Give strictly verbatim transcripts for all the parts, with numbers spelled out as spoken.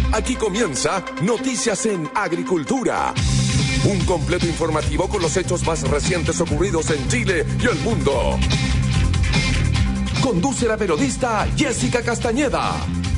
Aquí comienza Noticias en Agricultura. Un completo informativo con los hechos más recientes ocurridos en Chile y el mundo. Conduce la periodista Jessica Castañeda.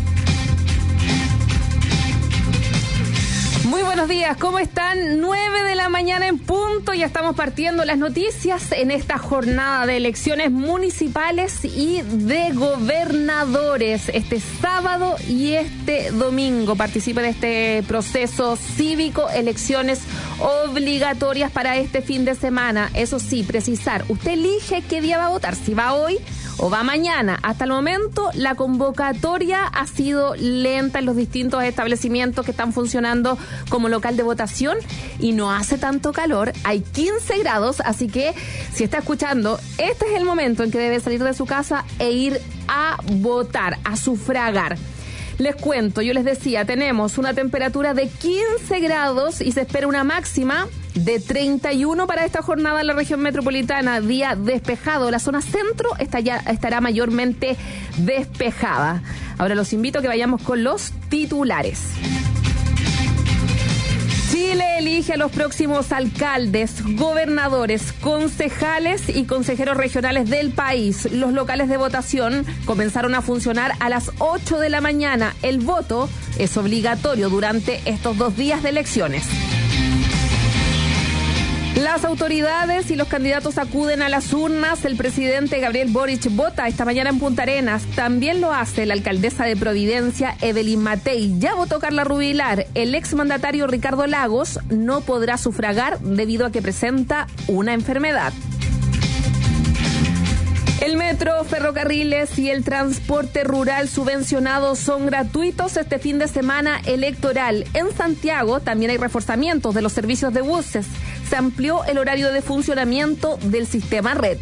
Muy buenos días, ¿cómo están? nueve de la mañana en punto, ya estamos partiendo las noticias en esta jornada de elecciones municipales y de gobernadores. Este sábado y este domingo participa de este proceso cívico, elecciones obligatorias para este fin de semana. Eso sí, precisar, usted elige qué día va a votar, si va hoy o va mañana. Hasta el momento la convocatoria ha sido lenta en los distintos establecimientos que están funcionando como local de votación y no hace tanto calor, hay quince grados, así que si está escuchando, este es el momento en que debe salir de su casa e ir a votar, a sufragar. Les cuento, yo les decía, tenemos una temperatura de quince grados y se espera una máxima de treinta y uno para esta jornada en la región metropolitana, día despejado. La zona centro está ya, estará mayormente despejada. Ahora los invito a que vayamos con los titulares. Chile elige a los próximos alcaldes, gobernadores, concejales y consejeros regionales del país. Los locales de votación comenzaron a funcionar a las ocho de la mañana. El voto es obligatorio durante estos dos días de elecciones. Las autoridades y los candidatos acuden a las urnas. El presidente Gabriel Boric vota esta mañana en Punta Arenas. También lo hace la alcaldesa de Providencia, Evelyn Matei. Ya votó Carla Rubilar. El exmandatario Ricardo Lagos no podrá sufragar debido a que presenta una enfermedad. El metro, ferrocarriles y el transporte rural subvencionado son gratuitos este fin de semana electoral. En Santiago también hay reforzamientos de los servicios de buses. Se amplió el horario de funcionamiento del sistema red.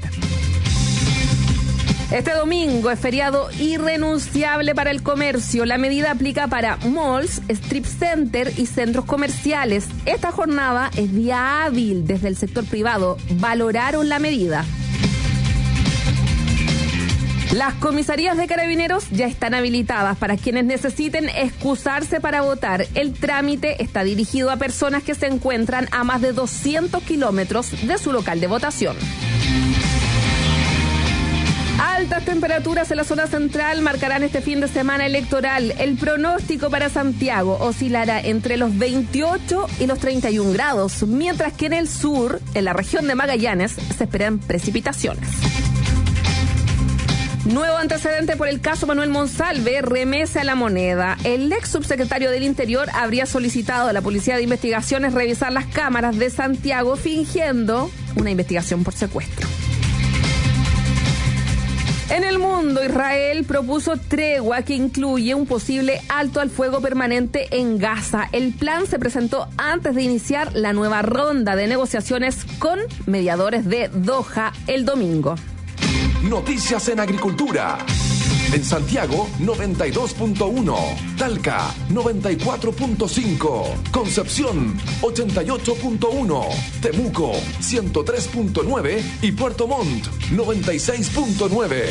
Este domingo es feriado irrenunciable para el comercio. La medida aplica para malls, strip center y centros comerciales. Esta jornada es día hábil desde el sector privado. Valoraron la medida. Las comisarías de carabineros ya están habilitadas para quienes necesiten excusarse para votar. El trámite está dirigido a personas que se encuentran a más de doscientos kilómetros de su local de votación. Altas temperaturas en la zona central marcarán este fin de semana electoral. El pronóstico para Santiago oscilará entre los veintiocho y los treinta y un grados, mientras que en el sur, en la región de Magallanes, se esperan precipitaciones. Nuevo antecedente por el caso Manuel Monsalve, remesa a la moneda. El ex subsecretario del Interior habría solicitado a la Policía de Investigaciones revisar las cámaras de Santiago fingiendo una investigación por secuestro. En el mundo, Israel propuso tregua que incluye un posible alto al fuego permanente en Gaza. El plan se presentó antes de iniciar la nueva ronda de negociaciones con mediadores de Doha el domingo. Noticias en Agricultura. En Santiago, noventa y dos punto uno. Talca, noventa y cuatro punto cinco. Concepción, ochenta y ocho punto uno. Temuco, ciento tres punto nueve. Y Puerto Montt, noventa y seis punto nueve.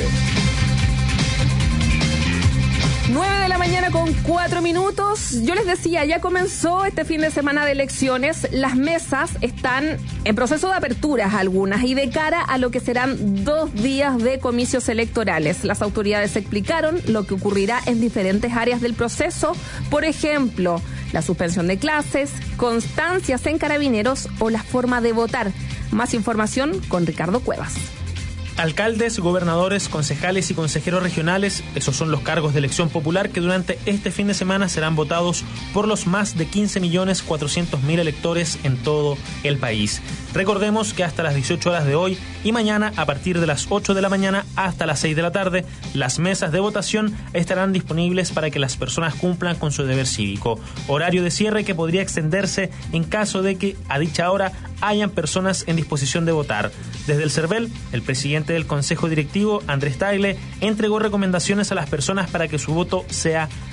nueve de la mañana con cuatro minutos. Yo les decía, ya comenzó este fin de semana de elecciones. Las mesas están en proceso de aperturas algunas y de cara a lo que serán dos días de comicios electorales. Las autoridades explicaron lo que ocurrirá en diferentes áreas del proceso. Por ejemplo, la suspensión de clases, constancias en carabineros o la forma de votar. Más información con Ricardo Cuevas. Alcaldes, gobernadores, concejales y consejeros regionales, esos son los cargos de elección popular que durante este fin de semana serán votados por los más de quince millones cuatrocientos mil electores en todo el país. Recordemos que hasta las dieciocho horas de hoy y mañana, a partir de las ocho de la mañana hasta las seis de la tarde, las mesas de votación estarán disponibles para que las personas cumplan con su deber cívico. Horario de cierre que podría extenderse en caso de que a dicha hora hayan personas en disposición de votar. Desde el CERVEL, el presidente del Consejo Directivo, Andrés Tagle, entregó recomendaciones a las personas para que su voto sea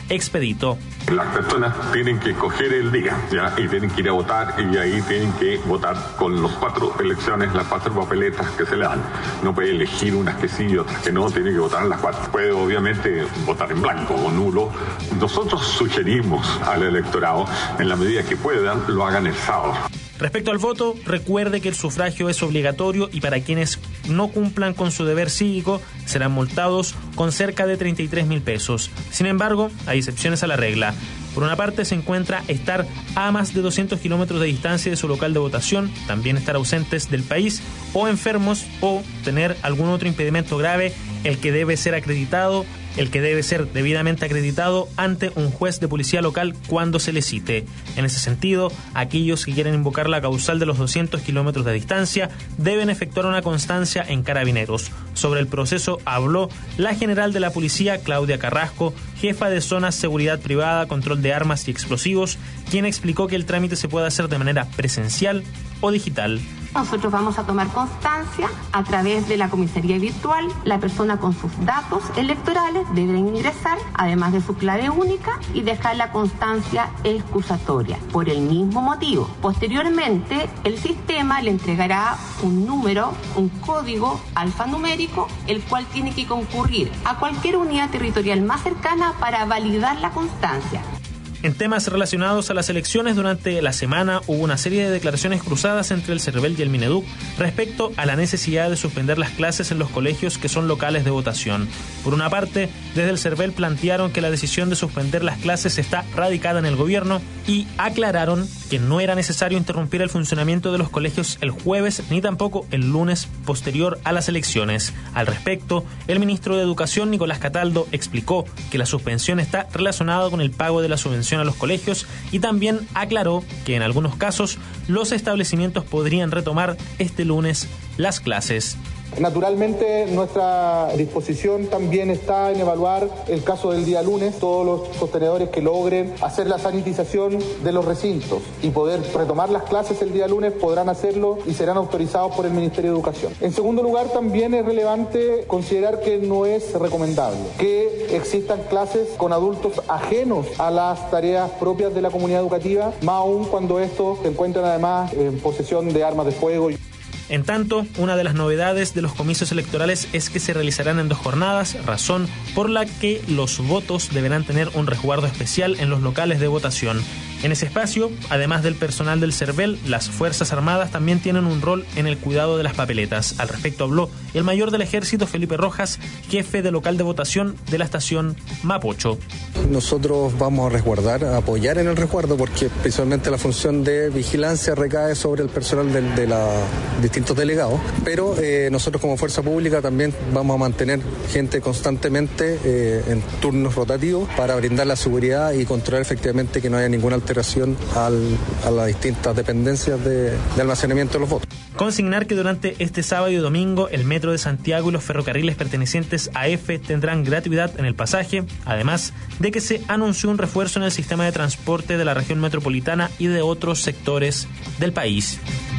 expedito. Las personas tienen que escoger el día, ¿ya? Y tienen que ir a votar, y ahí tienen que votar con las cuatro elecciones, las cuatro papeletas que se le dan. No puede elegir unas que sí y otras que no, tiene que votar en las cuatro. Puede obviamente votar en blanco o nulo. Nosotros sugerimos al electorado, en la medida que puedan, lo hagan el sábado. Respecto al voto, recuerde que el sufragio es obligatorio y para quienes no cumplan con su deber cívico serán multados con cerca de treinta y tres mil pesos. Sin embargo, hay excepciones a la regla. Por una parte se encuentra estar a más de doscientos kilómetros de distancia de su local de votación, también estar ausentes del país o enfermos o tener algún otro impedimento grave, el que debe ser acreditado, el que debe ser debidamente acreditado ante un juez de policía local cuando se le cite. En ese sentido, aquellos que quieren invocar la causal de los doscientos kilómetros de distancia deben efectuar una constancia en Carabineros. Sobre el proceso habló la general de la policía, Claudia Carrasco, jefa de zonas seguridad privada, control de armas y explosivos, quien explicó que el trámite se puede hacer de manera presencial o digital. Nosotros vamos a tomar constancia a través de la comisaría virtual. La persona con sus datos electorales debe ingresar, además de su clave única, y dejar la constancia excusatoria. Por el mismo motivo, posteriormente, el sistema le entregará un número, un código alfanumérico, el cual tiene que concurrir a cualquier unidad territorial más cercana para validar la constancia. En temas relacionados a las elecciones, durante la semana hubo una serie de declaraciones cruzadas entre el CERVEL y el Mineduc respecto a la necesidad de suspender las clases en los colegios que son locales de votación. Por una parte, desde el CERVEL plantearon que la decisión de suspender las clases está radicada en el gobierno y aclararon que no era necesario interrumpir el funcionamiento de los colegios el jueves ni tampoco el lunes posterior a las elecciones. Al respecto, el ministro de Educación, Nicolás Cataldo, explicó que la suspensión está relacionada con el pago de la subvención a los colegios y también aclaró que en algunos casos los establecimientos podrían retomar este lunes las clases. Naturalmente, nuestra disposición también está en evaluar el caso del día lunes, todos los sostenedores que logren hacer la sanitización de los recintos y poder retomar las clases el día lunes podrán hacerlo y serán autorizados por el Ministerio de Educación. En segundo lugar, también es relevante considerar que no es recomendable que existan clases con adultos ajenos a las tareas propias de la comunidad educativa, más aún cuando estos se encuentran además en posesión de armas de fuego. En tanto, una de las novedades de los comicios electorales es que se realizarán en dos jornadas, razón por la que los votos deberán tener un resguardo especial en los locales de votación. En ese espacio, además del personal del CERVEL, las Fuerzas Armadas también tienen un rol en el cuidado de las papeletas. Al respecto habló el mayor del Ejército, Felipe Rojas, jefe de local de votación de la estación Mapocho. Nosotros vamos a resguardar, a apoyar en el resguardo, porque principalmente la función de vigilancia recae sobre el personal de, de los distintos delegados, pero eh, nosotros como Fuerza Pública también vamos a mantener gente constantemente eh, en turnos rotativos para brindar la seguridad y controlar efectivamente que no haya ninguna alteración al, a las distintas dependencias de, de almacenamiento de los votos. Consignar que durante este sábado y domingo el Metro de Santiago y los ferrocarriles pertenecientes a E F E tendrán gratuidad en el pasaje, además de que se anunció un refuerzo en el sistema de transporte de la región metropolitana y de otros sectores del país.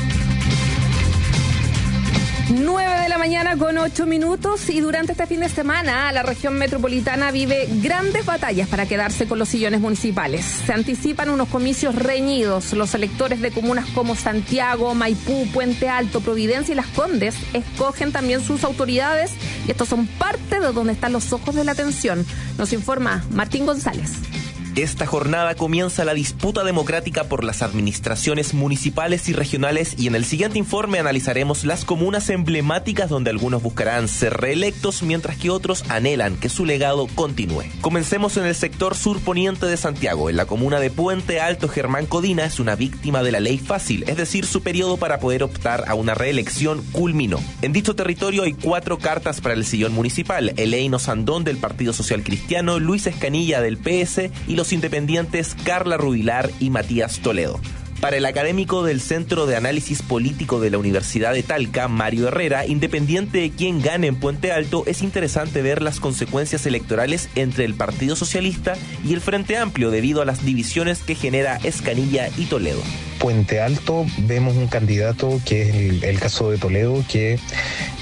nueve de la mañana con ocho minutos y durante este fin de semana la región metropolitana vive grandes batallas para quedarse con los sillones municipales. Se anticipan unos comicios reñidos. Los electores de comunas como Santiago, Maipú, Puente Alto, Providencia y Las Condes escogen también sus autoridades y estos son parte de donde están los ojos de la atención. Nos informa Martín González. Esta jornada comienza la disputa democrática por las administraciones municipales y regionales y en el siguiente informe analizaremos las comunas emblemáticas donde algunos buscarán ser reelectos mientras que otros anhelan que su legado continúe. Comencemos en el sector surponiente de Santiago. En la comuna de Puente Alto, Germán Codina es una víctima de la ley fácil, es decir, su periodo para poder optar a una reelección culminó. En dicho territorio hay cuatro cartas para el sillón municipal: Eleino Sandón del Partido Social Cristiano, Luis Escanilla del P S y los independientes Carla Rubilar y Matías Toledo. Para el académico del Centro de Análisis Político de la Universidad de Talca, Mario Herrera, independiente de quién gane en Puente Alto, es interesante ver las consecuencias electorales entre el Partido Socialista y el Frente Amplio debido a las divisiones que genera Escanilla y Toledo. Puente Alto vemos un candidato que es el, el caso de Toledo, que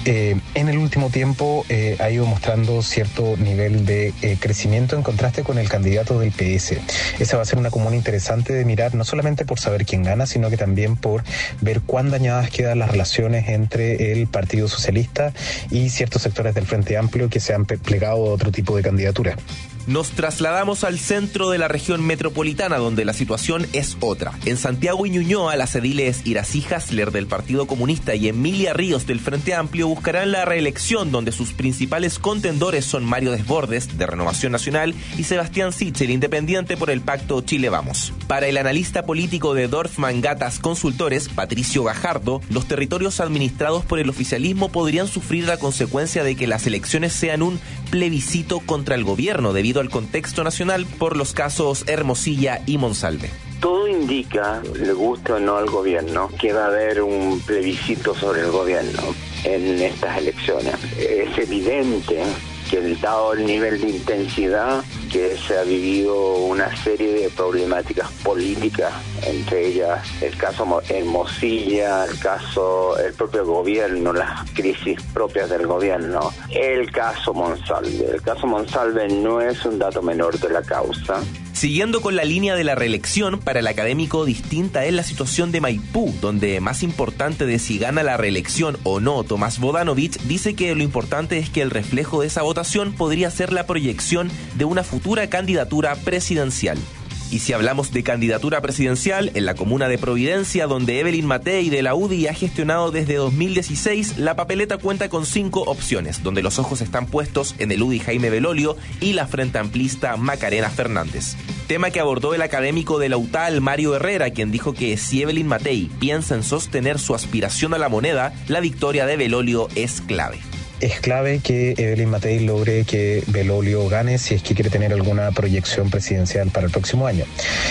eh, en el último tiempo eh, ha ido mostrando cierto nivel de eh, crecimiento en contraste con el candidato del P S. Esa va a ser una comuna interesante de mirar, no solamente por saber quién gana, sino que también por ver cuán dañadas quedan las relaciones entre el Partido Socialista y ciertos sectores del Frente Amplio que se han plegado a otro tipo de candidatura. Nos trasladamos al centro de la región metropolitana, donde la situación es otra. En Santiago y Ñuñoa, las ediles Iracy Hasler del Partido Comunista y Emilia Ríos del Frente Amplio buscarán la reelección, donde sus principales contendores son Mario Desbordes, de Renovación Nacional, y Sebastián Sichel, independiente por el Pacto Chile Vamos. Para el analista político de Dorfman Gatas Consultores, Patricio Gajardo, los territorios administrados por el oficialismo podrían sufrir la consecuencia de que las elecciones sean un plebiscito contra el gobierno, debido al contexto nacional por los casos Hermosilla y Monsalve. Todo indica, le guste o no al gobierno, que va a haber un plebiscito sobre el gobierno en estas elecciones. Es evidente que dado el nivel de intensidad que se ha vivido una serie de problemáticas políticas, entre ellas el caso Hermosilla, el caso el propio gobierno, las crisis propias del gobierno, el caso Monsalve. El caso Monsalve no es un dato menor de la causa. Siguiendo con la línea de la reelección, para el académico distinta es la situación de Maipú, donde más importante de si gana la reelección o no Tomás Bodanovich, dice que lo importante es que el reflejo de esa votación podría ser la proyección de una futura candidatura presidencial. Y si hablamos de candidatura presidencial, en la comuna de Providencia, donde Evelyn Matei de la U D I ha gestionado desde dos mil dieciséis, la papeleta cuenta con cinco opciones, donde los ojos están puestos en el U D I Jaime Belolio y la frente amplista Macarena Fernández. Tema que abordó el académico de la U T A L, Mario Herrera, quien dijo que si Evelyn Matei piensa en sostener su aspiración a la moneda, la victoria de Belolio es clave. Es clave que Evelyn Matei logre que Belolio gane si es que quiere tener alguna proyección presidencial para el próximo año.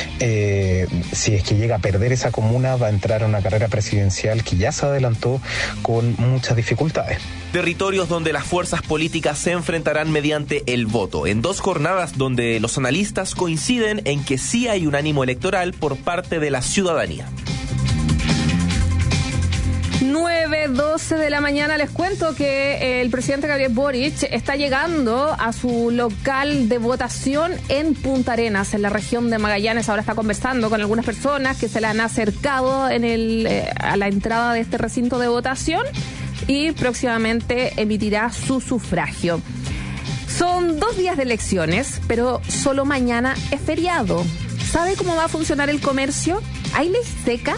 Eh, si es que llega a perder esa comuna, va a entrar a una carrera presidencial que ya se adelantó con muchas dificultades. Territorios donde las fuerzas políticas se enfrentarán mediante el voto, en dos jornadas donde los analistas coinciden en que sí hay un ánimo electoral por parte de la ciudadanía. nueve doce de la mañana. Les cuento que el presidente Gabriel Boric está llegando a su local de votación en Punta Arenas, en la región de Magallanes. Ahora está conversando con algunas personas que se le han acercado en el, eh, a la entrada de este recinto de votación y próximamente emitirá su sufragio. Son dos días de elecciones, pero solo mañana es feriado. ¿Sabe cómo va a funcionar el comercio? ¿Hay ley seca?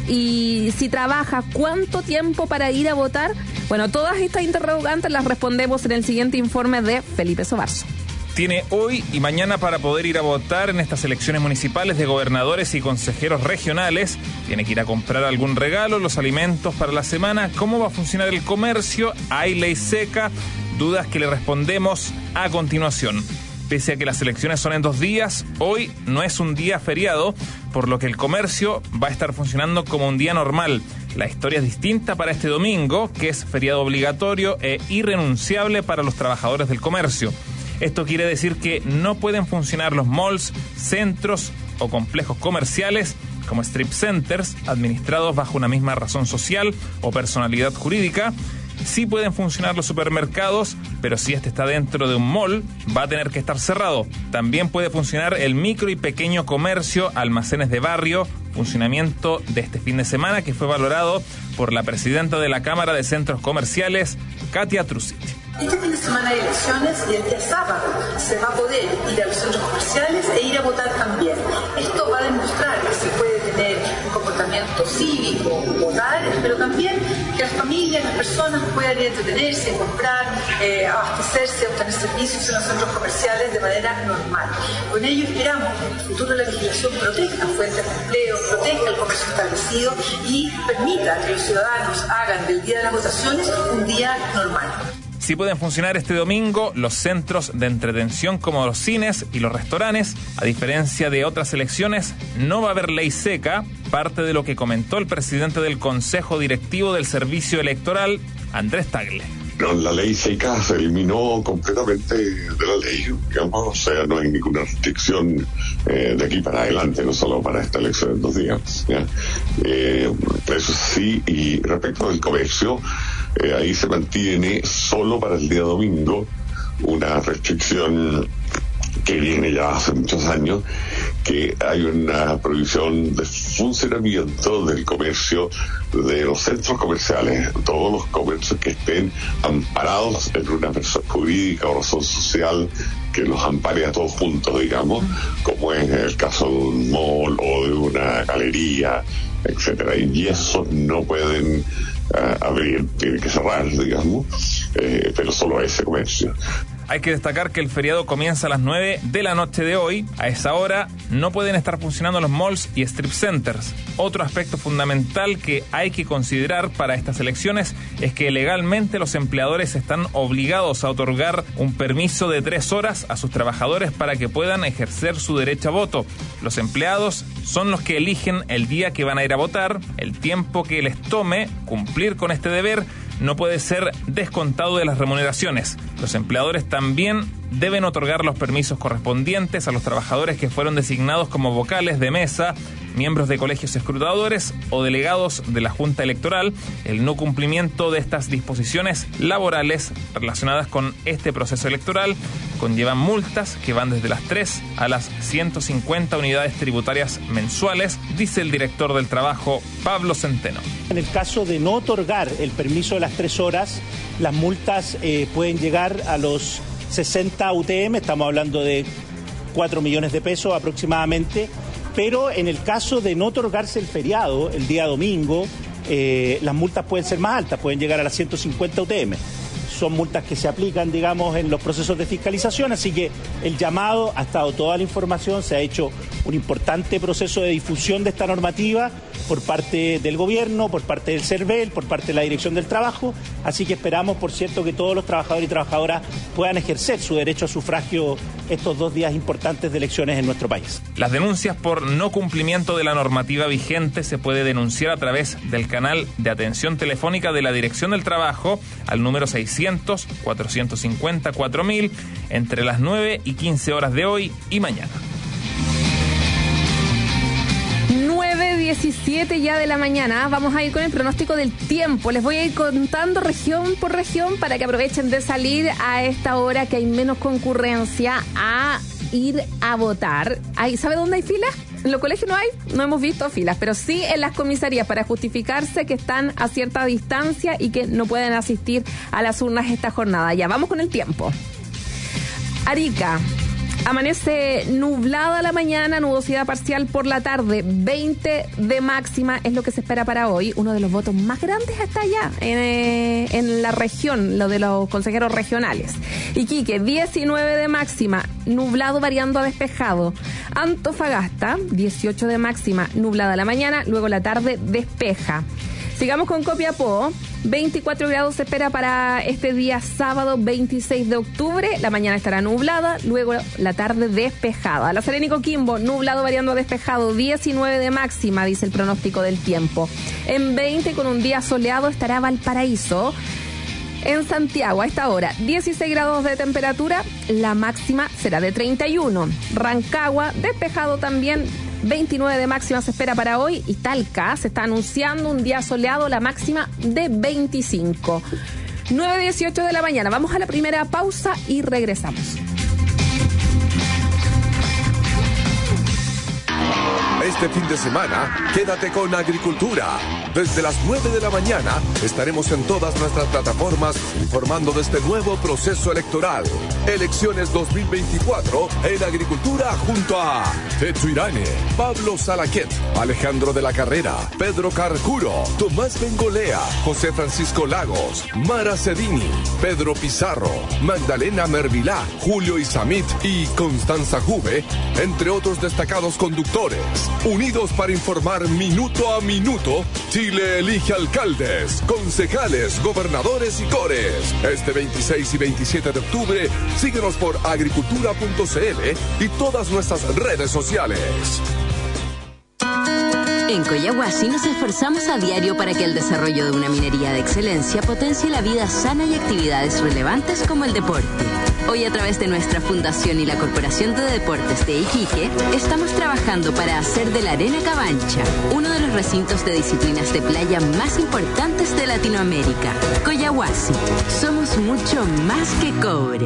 Y si trabaja, ¿cuánto tiempo para ir a votar? Bueno, todas estas interrogantes las respondemos en el siguiente informe de Felipe Sobarzo. Tiene hoy y mañana para poder ir a votar en estas elecciones municipales de gobernadores y consejeros regionales. Tiene que ir a comprar algún regalo, los alimentos para la semana. ¿Cómo va a funcionar el comercio? ¿Hay ley seca? Dudas que le respondemos a continuación. Pese a que las elecciones son en dos días, hoy no es un día feriado, por lo que el comercio va a estar funcionando como un día normal. La historia es distinta para este domingo, que es feriado obligatorio e irrenunciable para los trabajadores del comercio. Esto quiere decir que no pueden funcionar los malls, centros o complejos comerciales como strip centers, administrados bajo una misma razón social o personalidad jurídica. Sí pueden funcionar los supermercados, pero si este está dentro de un mall, va a tener que estar cerrado. También puede funcionar el micro y pequeño comercio, almacenes de barrio, funcionamiento de este fin de semana que fue valorado por la presidenta de la Cámara de Centros Comerciales, Katia Trusic. Este fin de semana hay elecciones y el día sábado se va a poder ir a los centros comerciales e ir a votar también. Esto va a demostrar que se puede tener un comportamiento cívico, votar, pero también que las familias, las personas puedan ir a entretenerse, comprar, eh, abastecerse, obtener servicios en los centros comerciales de manera normal. Con ello esperamos que en el futuro la legislación proteja fuentes de empleo, proteja el comercio establecido y permita que los ciudadanos hagan del día de las votaciones un día normal. Sí pueden funcionar este domingo los centros de entretención como los cines y los restaurantes. A diferencia de otras elecciones, no va a haber ley seca, parte de lo que comentó el presidente del Consejo Directivo del Servicio Electoral, Andrés Tagle. No, la ley seca se eliminó completamente de la ley, digamos, o sea, no hay ninguna restricción eh, de aquí para adelante, no solo para esta elección de dos días. ¿ya? Eh, eso sí, y respecto del comercio, Eh, ahí se mantiene solo para el día domingo una restricción que viene ya hace muchos años, que hay una prohibición de funcionamiento del comercio de los centros comerciales, todos los comercios que estén amparados en una persona jurídica o razón social que los ampare a todos juntos, digamos, como es el caso de un mall o de una galería, etcétera. Y eso no pueden uh, abrir, tienen que cerrar, digamos, eh, pero solo a ese comercio. Hay que destacar que el feriado comienza a las nueve de la noche de hoy. A esa hora no pueden estar funcionando los malls y strip centers. Otro aspecto fundamental que hay que considerar para estas elecciones es que legalmente los empleadores están obligados a otorgar un permiso de tres horas a sus trabajadores para que puedan ejercer su derecho a voto. Los empleados son los que eligen el día que van a ir a votar. El tiempo que les tome cumplir con este deber no puede ser descontado de las remuneraciones. Los empleadores también deben otorgar los permisos correspondientes a los trabajadores que fueron designados como vocales de mesa, miembros de colegios escrutadores o delegados de la Junta Electoral. El no cumplimiento de estas disposiciones laborales relacionadas con este proceso electoral conllevan multas que van desde las tres a las ciento cincuenta unidades tributarias mensuales, dice el director del trabajo, Pablo Centeno. En el caso de no otorgar el permiso de las tres horas, las multas eh, pueden llegar a los sesenta U T M, estamos hablando de cuatro millones de pesos aproximadamente, pero en el caso de no otorgarse el feriado, el día domingo, eh, las multas pueden ser más altas, pueden llegar a las ciento cincuenta U T M. Son multas que se aplican, digamos, en los procesos de fiscalización, así que el llamado, ha estado toda la información, se ha hecho un importante proceso de difusión de esta normativa por parte del gobierno, por parte del CERVEL, por parte de la Dirección del Trabajo, así que esperamos, por cierto, que todos los trabajadores y trabajadoras puedan ejercer su derecho a sufragio estos dos días importantes de elecciones en nuestro país. Las denuncias por no cumplimiento de la normativa vigente se puede denunciar a través del canal de atención telefónica de la Dirección del Trabajo al número seiscientos, cuatrocientos cincuenta, cuatro mil entre las nueve y quince horas de hoy y mañana. nueve diecisiete ya de la mañana. Vamos a ir con el pronóstico del tiempo. Les voy a ir contando región por región para que aprovechen de salir a esta hora que hay menos concurrencia a ir a votar. ¿Hay, ¿Sabe dónde hay filas? En los colegios no hay, no hemos visto filas, pero sí en las comisarías para justificarse que están a cierta distancia y que no pueden asistir a las urnas esta jornada. Ya, vamos con el tiempo. Arica. Amanece nublada la mañana, nubosidad parcial por la tarde, veinte de máxima es lo que se espera para hoy. Uno de los votos más grandes está allá en, eh, en la región, lo de los consejeros regionales. Iquique, diecinueve de máxima, nublado variando a despejado. Antofagasta, dieciocho de máxima, nublada la mañana, luego la tarde despeja. Sigamos con Copiapó. veinticuatro grados se espera para este día sábado veintiséis de octubre. La mañana estará nublada, luego la tarde despejada. La Serena y Coquimbo, nublado variando a despejado, diecinueve de máxima, dice el pronóstico del tiempo. En veinte, con un día soleado, estará Valparaíso. En Santiago, a esta hora, dieciséis grados de temperatura, la máxima será de treinta y uno. Rancagua, despejado también, veintinueve de máxima se espera para hoy. Y Talca, se está anunciando un día soleado, la máxima de veinticinco. nueve dieciocho de la mañana, vamos a la primera pausa y regresamos. Este fin de semana, quédate con Agricultura. Desde las nueve de la mañana estaremos en todas nuestras plataformas informando de este nuevo proceso electoral. Elecciones dos mil veinticuatro en Agricultura junto a Teto Irane, Pablo Salaquet, Alejandro de la Carrera, Pedro Carcuro, Tomás Bengolea, José Francisco Lagos, Mara Cedini, Pedro Pizarro, Magdalena Mervilá, Julio Isamit y Constanza Juve, entre otros destacados conductores. Unidos para informar minuto a minuto, Chile elige alcaldes, concejales, gobernadores y cores. Este veintiséis y veintisiete de octubre, síguenos por agricultura punto c l y todas nuestras redes sociales. En Collahuasi nos esforzamos a diario para que el desarrollo de una minería de excelencia potencie la vida sana y actividades relevantes como el deporte. Hoy, a través de nuestra fundación y la Corporación de Deportes de Iquique, estamos trabajando para hacer de la Arena Cabancha uno de los recintos de disciplinas de playa más importantes de Latinoamérica. Collahuasi, somos mucho más que cobre.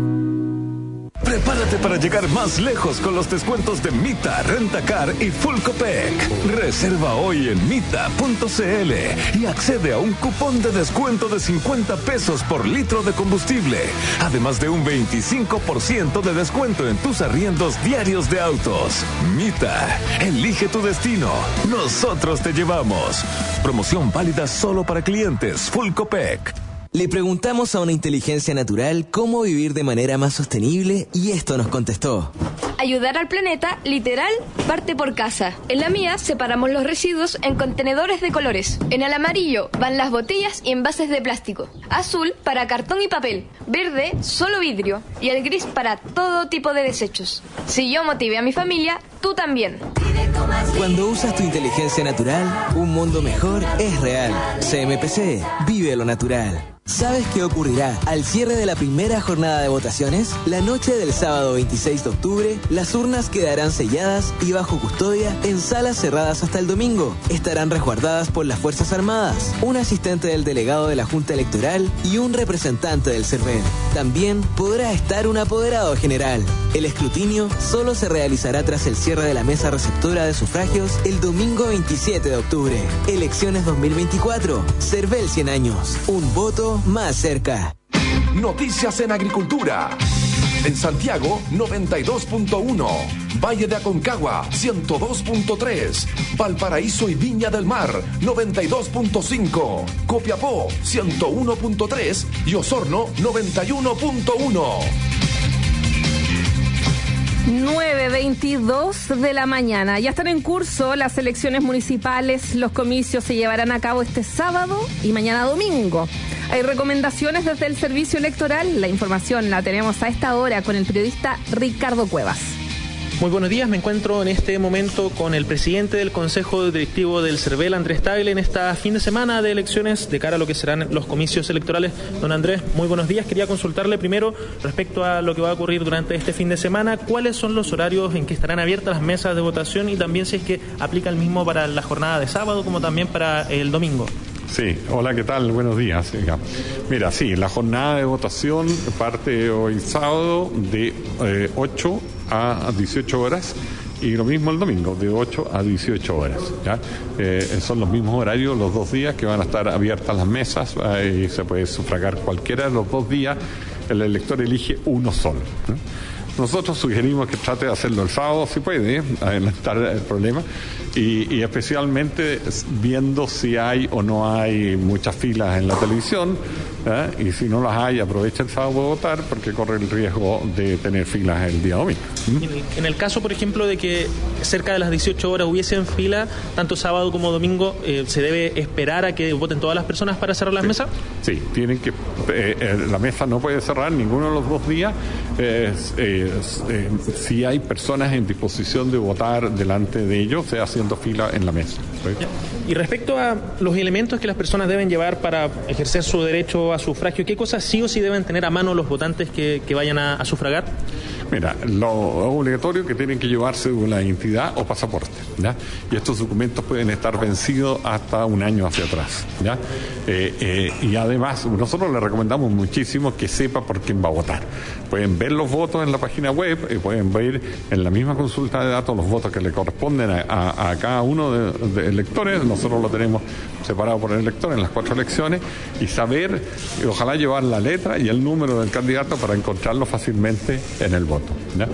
Prepárate para llegar más lejos con los descuentos de Mita, Rentacar y Full Copec. Reserva hoy en mita punto cl y accede a un cupón de descuento de cincuenta pesos por litro de combustible, además de un veinticinco por ciento de descuento en tus arriendos diarios de autos. Mita, elige tu destino. Nosotros te llevamos. Promoción válida solo para clientes Full Copec. Le preguntamos a una inteligencia natural cómo vivir de manera más sostenible y esto nos contestó. Ayudar al planeta, literal, parte por casa. En la mía separamos los residuos en contenedores de colores. En el amarillo van las botellas y envases de plástico. Azul para cartón y papel. Verde, solo vidrio. Y el gris para todo tipo de desechos. Si yo motivé a mi familia, tú también. Cuando usas tu inteligencia natural, un mundo mejor es real. C M P C, vive lo natural. ¿Sabes qué ocurrirá al cierre de la primera jornada de votaciones? La noche del sábado veintiséis de octubre, las urnas quedarán selladas y bajo custodia en salas cerradas hasta el domingo. Estarán resguardadas por las Fuerzas Armadas, un asistente del delegado de la Junta Electoral y un representante del CERVEL. También podrá estar un apoderado general. El escrutinio solo se realizará tras el cierre de la mesa receptora de sufragios el domingo veintisiete de octubre. Elecciones dos mil veinticuatro. CERVEL cien años. Un voto más cerca. Noticias en agricultura. En Santiago, noventa y dos punto uno. Valle de Aconcagua, ciento dos punto tres. Valparaíso y Viña del Mar, noventa y dos punto cinco. Copiapó, ciento uno punto tres. Y Osorno, noventa y uno punto uno. nueve veintidós de la mañana. Ya están en curso las elecciones municipales. Los comicios se llevarán a cabo este sábado y mañana domingo. Hay recomendaciones desde el Servicio Electoral. La información la tenemos a esta hora con el periodista Ricardo Cuevas. Muy buenos días, me encuentro en este momento con el presidente del Consejo Directivo del CERVEL, Andrés Tagle, en esta fin de semana de elecciones de cara a lo que serán los comicios electorales. Don Andrés, muy buenos días. Quería consultarle primero respecto a lo que va a ocurrir durante este fin de semana. ¿Cuáles son los horarios en que estarán abiertas las mesas de votación y también si es que aplica el mismo para la jornada de sábado como también para el domingo? Sí, hola, ¿qué tal? Buenos días. Mira, sí, la jornada de votación parte hoy sábado de eh, ocho a dieciocho horas y lo mismo el domingo, de ocho a dieciocho horas. ¿Ya? Eh, son los mismos horarios los dos días que van a estar abiertas las mesas eh, y se puede sufragar cualquiera de los dos días. El elector elige uno solo, ¿no? Nosotros sugerimos que trate de hacerlo el sábado, si puede, adelantar el problema, y, y especialmente viendo si hay o no hay muchas filas en la televisión, ¿eh? Y si no las hay, aprovecha el sábado a votar porque corre el riesgo de tener filas el día domingo. ¿Mm? En el, en el caso, por ejemplo, de que cerca de las dieciocho horas hubiesen fila, tanto sábado como domingo, eh, ¿se debe esperar a que voten todas las personas para cerrar las sí. mesas? Sí, tienen que, eh, eh, la mesa no puede cerrar ninguno de los dos días. Eh, eh, Eh, si hay personas en disposición de votar delante de ellos, sea haciendo fila en la mesa. ¿Sí? Y respecto a los elementos que las personas deben llevar para ejercer su derecho a sufragio, ¿qué cosas sí o sí deben tener a mano los votantes que, que vayan a, a sufragar? Mira, lo obligatorio que tienen que llevarse una identidad o pasaporte, ¿ya? Y estos documentos pueden estar vencidos hasta un año hacia atrás, ¿ya? Eh, eh, y además, nosotros le recomendamos muchísimo que sepa por quién va a votar. Pueden ver los votos en la página web, y pueden ver en la misma consulta de datos los votos que le corresponden a, a, a cada uno de, de electores. Nosotros lo tenemos separado por el elector en las cuatro elecciones, y saber, y ojalá llevar la letra y el número del candidato para encontrarlo fácilmente en el voto, ¿ya?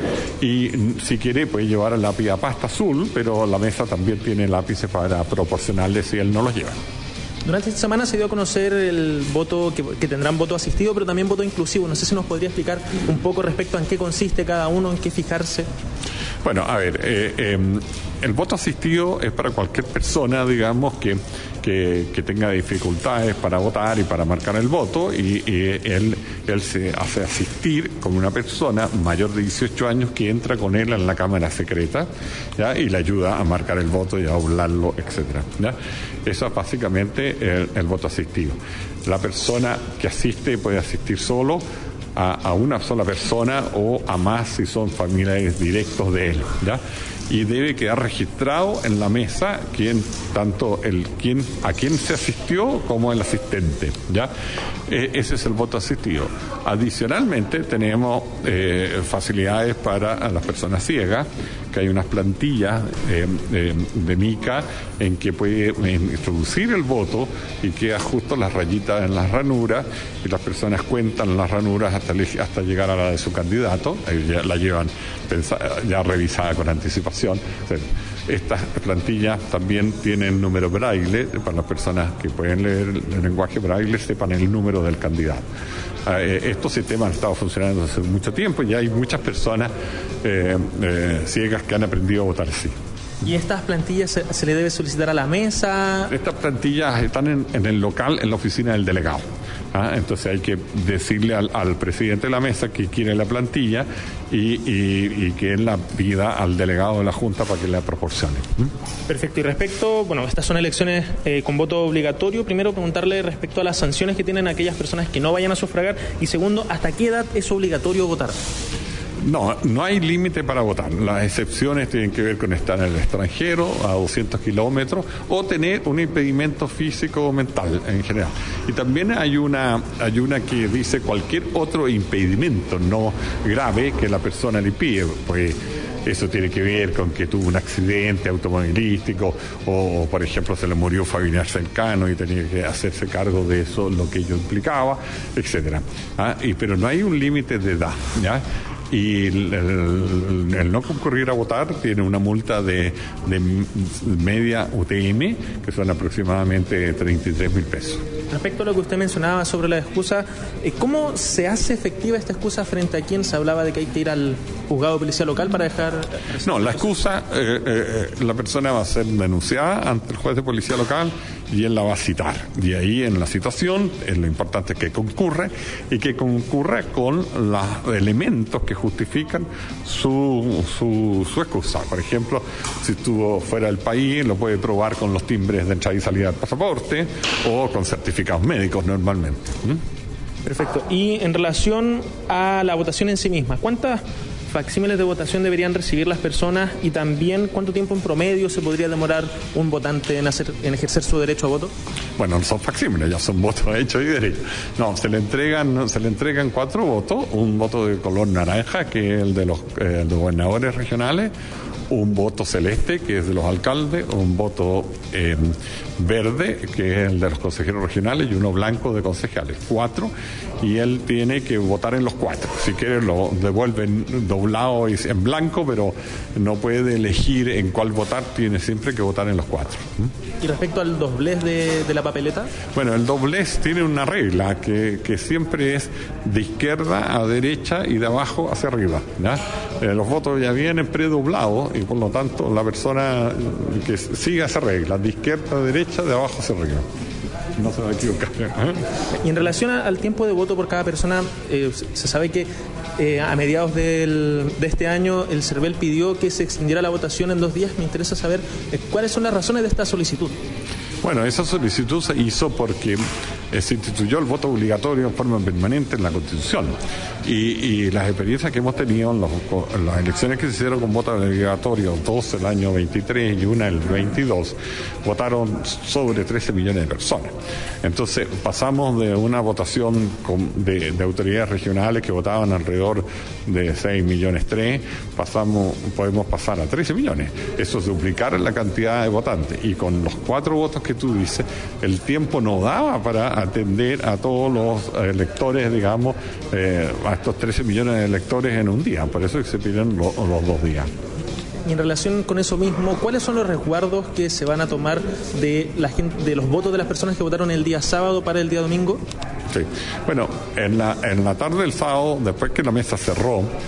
Y si quiere puede llevar el lápiz a pasta azul, pero la mesa también tiene lápices para proporcionarle si él no los lleva. Durante esta semana se dio a conocer el voto, que, que tendrán voto asistido, pero también voto inclusivo. No sé si nos podría explicar un poco respecto a en qué consiste cada uno, en qué fijarse. Bueno, a ver, eh, eh, el voto asistido es para cualquier persona, digamos, que, que, que tenga dificultades para votar y para marcar el voto, y, y él, él se hace asistir como una persona mayor de dieciocho años que entra con él en la cámara secreta, ¿ya? Y le ayuda a marcar el voto y a doblarlo, etcétera, ¿ya? Eso es básicamente el, el voto asistido. La persona que asiste puede asistir solo, A, a una sola persona o a más si son familiares directos de él, ¿ya? Y debe quedar registrado en la mesa quien, tanto el quien a quien se asistió como el asistente, ¿ya? Eh, ese es el voto asistido. Adicionalmente tenemos eh, facilidades para las personas ciegas, que hay unas plantillas eh, eh, de mica en que puede eh, introducir el voto y queda justo las rayitas en las ranuras, y las personas cuentan las ranuras hasta, hasta llegar a la de su candidato, eh, ya la llevan pensada, ya revisada con anticipación. O sea, estas plantillas también tienen número braille para las personas que pueden leer el lenguaje braille, sepan el número del candidato. Eh, estos sistemas han estado funcionando hace mucho tiempo y hay muchas personas eh, eh, ciegas que han aprendido a votar así. ¿Y estas plantillas se, se le debe solicitar a la mesa? Estas plantillas están en, en el local, en la oficina del delegado. ¿Ah? Entonces hay que decirle al, al presidente de la mesa que quiere la plantilla y, y, y que él la pida al delegado de la Junta para que la proporcione. ¿Mm? Perfecto. Y respecto, bueno, estas son elecciones eh, con voto obligatorio. Primero, preguntarle respecto a las sanciones que tienen aquellas personas que no vayan a sufragar. Y segundo, ¿hasta qué edad es obligatorio votar? No, no hay límite para votar. Las excepciones tienen que ver con estar en el extranjero a doscientos kilómetros o tener un impedimento físico o mental en general. Y también hay una, hay una que dice cualquier otro impedimento no grave que la persona le pide, pues eso tiene que ver con que tuvo un accidente automovilístico o, por ejemplo, se le murió familiar cercano y tenía que hacerse cargo de eso, lo que ello implicaba, etcétera. ¿Ah? Y, pero no hay un límite de edad, ¿ya? Y el, el, el no concurrir a votar tiene una multa de, de media U T M, que son aproximadamente treinta y tres mil pesos. Respecto a lo que usted mencionaba sobre la excusa, ¿cómo se hace efectiva esta excusa frente a quien se hablaba de que hay que ir al juzgado de policía local para dejar...? No, la excusa, eh, eh, la persona va a ser denunciada ante el juez de policía local y él la va a citar. Y ahí en la citación, eh, lo importante es que concurre y que concurra con los elementos que justifican su, su, su excusa. Por ejemplo, si estuvo fuera del país, lo puede probar con los timbres de entrada y salida del pasaporte o con certificados médicos normalmente. ¿Mm? Perfecto. Y en relación a la votación en sí misma, ¿cuántas facsímiles de votación deberían recibir las personas y también cuánto tiempo en promedio se podría demorar un votante en, hacer, en ejercer su derecho a voto? Bueno, no son facsímiles, ya son votos hechos y derechos. No, se le entregan, se le entregan cuatro votos, un voto de color naranja, que es el de los, eh, de gobernadores regionales, un voto celeste, que es de los alcaldes, un voto eh, verde, que es el de los consejeros regionales, y uno blanco de concejales. Cuatro, y él tiene que votar en los cuatro. Si quiere lo devuelven doblado y en blanco, pero no puede elegir en cuál votar, tiene siempre que votar en los cuatro. ¿Y respecto al doblez de, de la papeleta? Bueno, el doblez tiene una regla que, que siempre es de izquierda a derecha y de abajo hacia arriba, ¿ya? Eh, los votos ya vienen predoblados y por lo tanto la persona que siga esa regla, de izquierda a derecha, de abajo hacia arriba. No se va a equivocar. ¿Eh? Y en relación al tiempo de voto por cada persona, eh, se sabe que eh, a mediados del, de este año el CERVEL pidió que se extendiera la votación en dos días. Me interesa saber eh, cuáles son las razones de esta solicitud. Bueno, esa solicitud se hizo porque eh, se instituyó el voto obligatorio en forma permanente en la Constitución. Y, y las experiencias que hemos tenido en, los, en las elecciones que se hicieron con voto obligatorio, dos el año veintitrés y una el veintidós, votaron sobre trece millones de personas. Entonces pasamos de una votación con, de, de autoridades regionales que votaban alrededor de seis millones tres, pasamos, podemos pasar a trece millones. Eso es duplicar la cantidad de votantes. Y con los cuatro votos que tú dices, el tiempo no daba para atender a todos los electores, digamos, eh, a estos trece millones de electores en un día. Por eso es que se piden lo, los dos días. Y en relación con eso mismo, ¿cuáles son los resguardos que se van a tomar de la gente, de los votos de las personas que votaron el día sábado para el día domingo? Sí. Bueno, en la, en la tarde del sábado, después que la mesa cerró,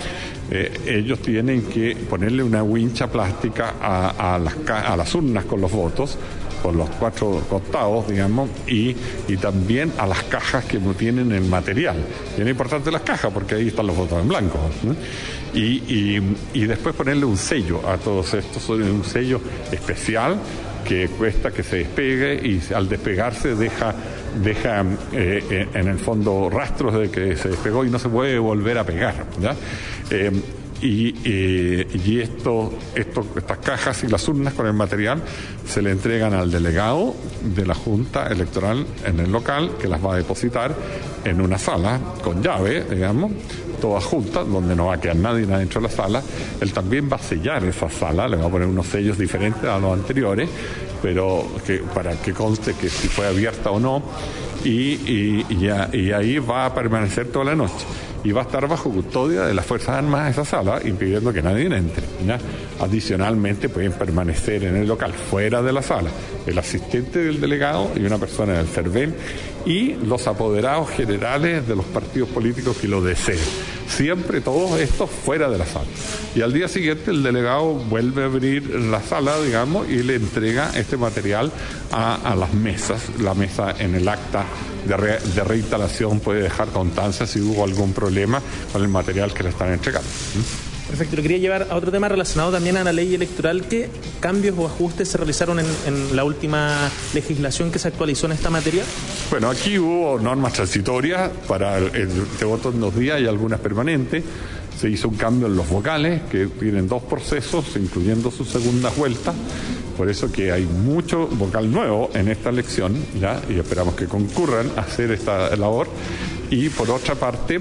eh, ellos tienen que ponerle una wincha plástica a, a, las, a las urnas con los votos, por los cuatro costados, digamos, y, y también a las cajas que no tienen el material. Y es importante las cajas porque ahí están los votos en blanco, ¿no? Y, y, y después ponerle un sello a todos estos, un sello especial que cuesta que se despegue y al despegarse deja, deja eh, en el fondo rastros de que se despegó y no se puede volver a pegar, ¿ya? Eh, Y, eh, y esto, esto, estas cajas y las urnas con el material se le entregan al delegado de la Junta Electoral en el local, que las va a depositar en una sala con llave, digamos, todas juntas, donde no va a quedar nadie adentro de la sala. Él también va a sellar esa sala, le va a poner unos sellos diferentes a los anteriores, pero que, para que conste que si fue abierta o no, y, y, y, a, y ahí va a permanecer toda la noche. Y va a estar bajo custodia de las Fuerzas Armadas esa sala, impidiendo que nadie entre, ¿ya? Adicionalmente pueden permanecer en el local, fuera de la sala, el asistente del delegado y una persona del CERVEL y los apoderados generales de los partidos políticos que lo deseen. Siempre todos estos fuera de la sala. Y al día siguiente el delegado vuelve a abrir la sala, digamos, y le entrega este material a, a las mesas. La mesa en el acta de, re, de reinstalación puede dejar constancia si hubo algún problema con el material que le están entregando. Perfecto, lo quería llevar a otro tema relacionado también a la ley electoral. ¿Qué cambios o ajustes se realizaron en, en la última legislación que se actualizó en esta materia? Bueno, aquí hubo normas transitorias para el, el de voto en dos días y algunas permanentes. Se hizo un cambio en los vocales, que tienen dos procesos, incluyendo su segunda vuelta. Por eso que hay mucho vocal nuevo en esta elección, ¿ya? Y esperamos que concurran a hacer esta labor. Y por otra parte,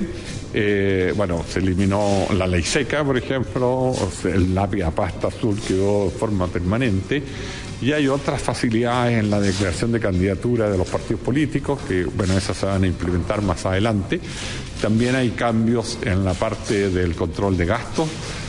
eh, bueno, se eliminó la ley seca, por ejemplo, o sea, el lápiz a pasta azul quedó de forma permanente. Y hay otras facilidades en la declaración de candidatura de los partidos políticos, que, bueno, esas se van a implementar más adelante. También hay cambios en la parte del control de gastos,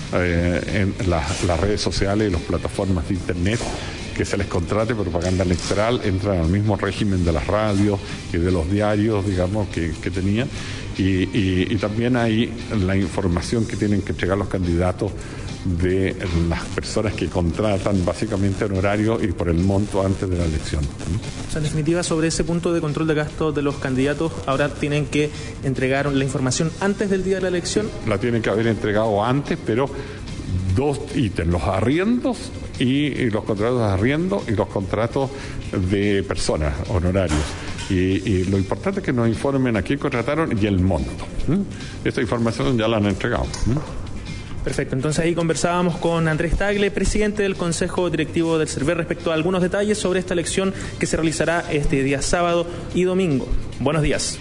eh, en la, las redes sociales y las plataformas de Internet, que se les contrate propaganda electoral, entran al mismo régimen de las radios y de los diarios, digamos, que, que tenían. Y, y, y también hay la información que tienen que entregar los candidatos de las personas que contratan básicamente honorarios y por el monto antes de la elección. O sea, en definitiva, sobre ese punto de control de gastos de los candidatos, ahora tienen que entregar la información antes del día de la elección. La tienen que haber entregado antes, pero dos ítems, los arriendos y, y los contratos de arriendo y los contratos de personas, honorarios. Y, y lo importante es que nos informen a quién contrataron y el monto. ¿Mm? Esta información ya la han entregado. ¿Mm? Perfecto, entonces ahí conversábamos con Andrés Tagle, presidente del Consejo Directivo del CERVEL, respecto a algunos detalles sobre esta elección que se realizará este día sábado y domingo. Buenos días.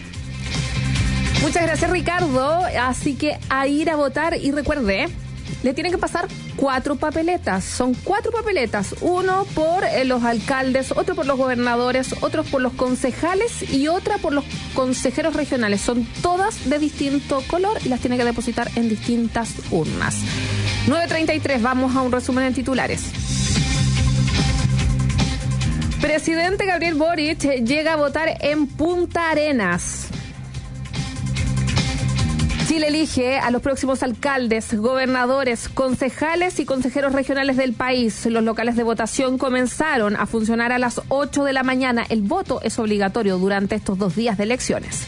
Muchas gracias, Ricardo. Así que a ir a votar y recuerde, le tienen que pasar cuatro papeletas. Son cuatro papeletas. Uno por eh, los alcaldes, otro por los gobernadores, otro por los concejales y otra por los consejeros regionales. Son todas de distinto color y las tiene que depositar en distintas urnas. nueve treinta y tres, vamos a un resumen en titulares. Presidente Gabriel Boric llega a votar en Punta Arenas. Chile elige a los próximos alcaldes, gobernadores, concejales y consejeros regionales del país. Los locales de votación comenzaron a funcionar a las ocho de la mañana. El voto es obligatorio durante estos dos días de elecciones.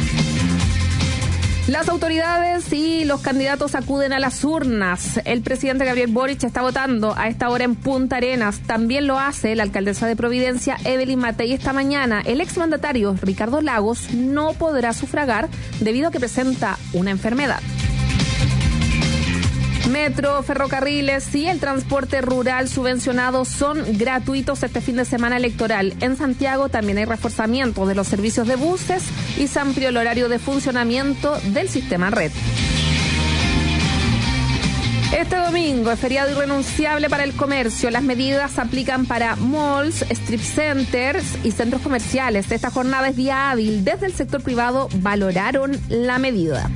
Las autoridades y los candidatos acuden a las urnas. El presidente Gabriel Boric está votando a esta hora en Punta Arenas. También lo hace la alcaldesa de Providencia, Evelyn Matei, esta mañana. El exmandatario Ricardo Lagos no podrá sufragar debido a que presenta una enfermedad. Metro, ferrocarriles y el transporte rural subvencionado son gratuitos este fin de semana electoral. En Santiago también hay reforzamiento de los servicios de buses y se amplió el horario de funcionamiento del sistema red. Este domingo es feriado irrenunciable para el comercio. Las medidas se aplican para malls, strip centers y centros comerciales. Esta jornada es día hábil. Desde el sector privado valoraron la medida.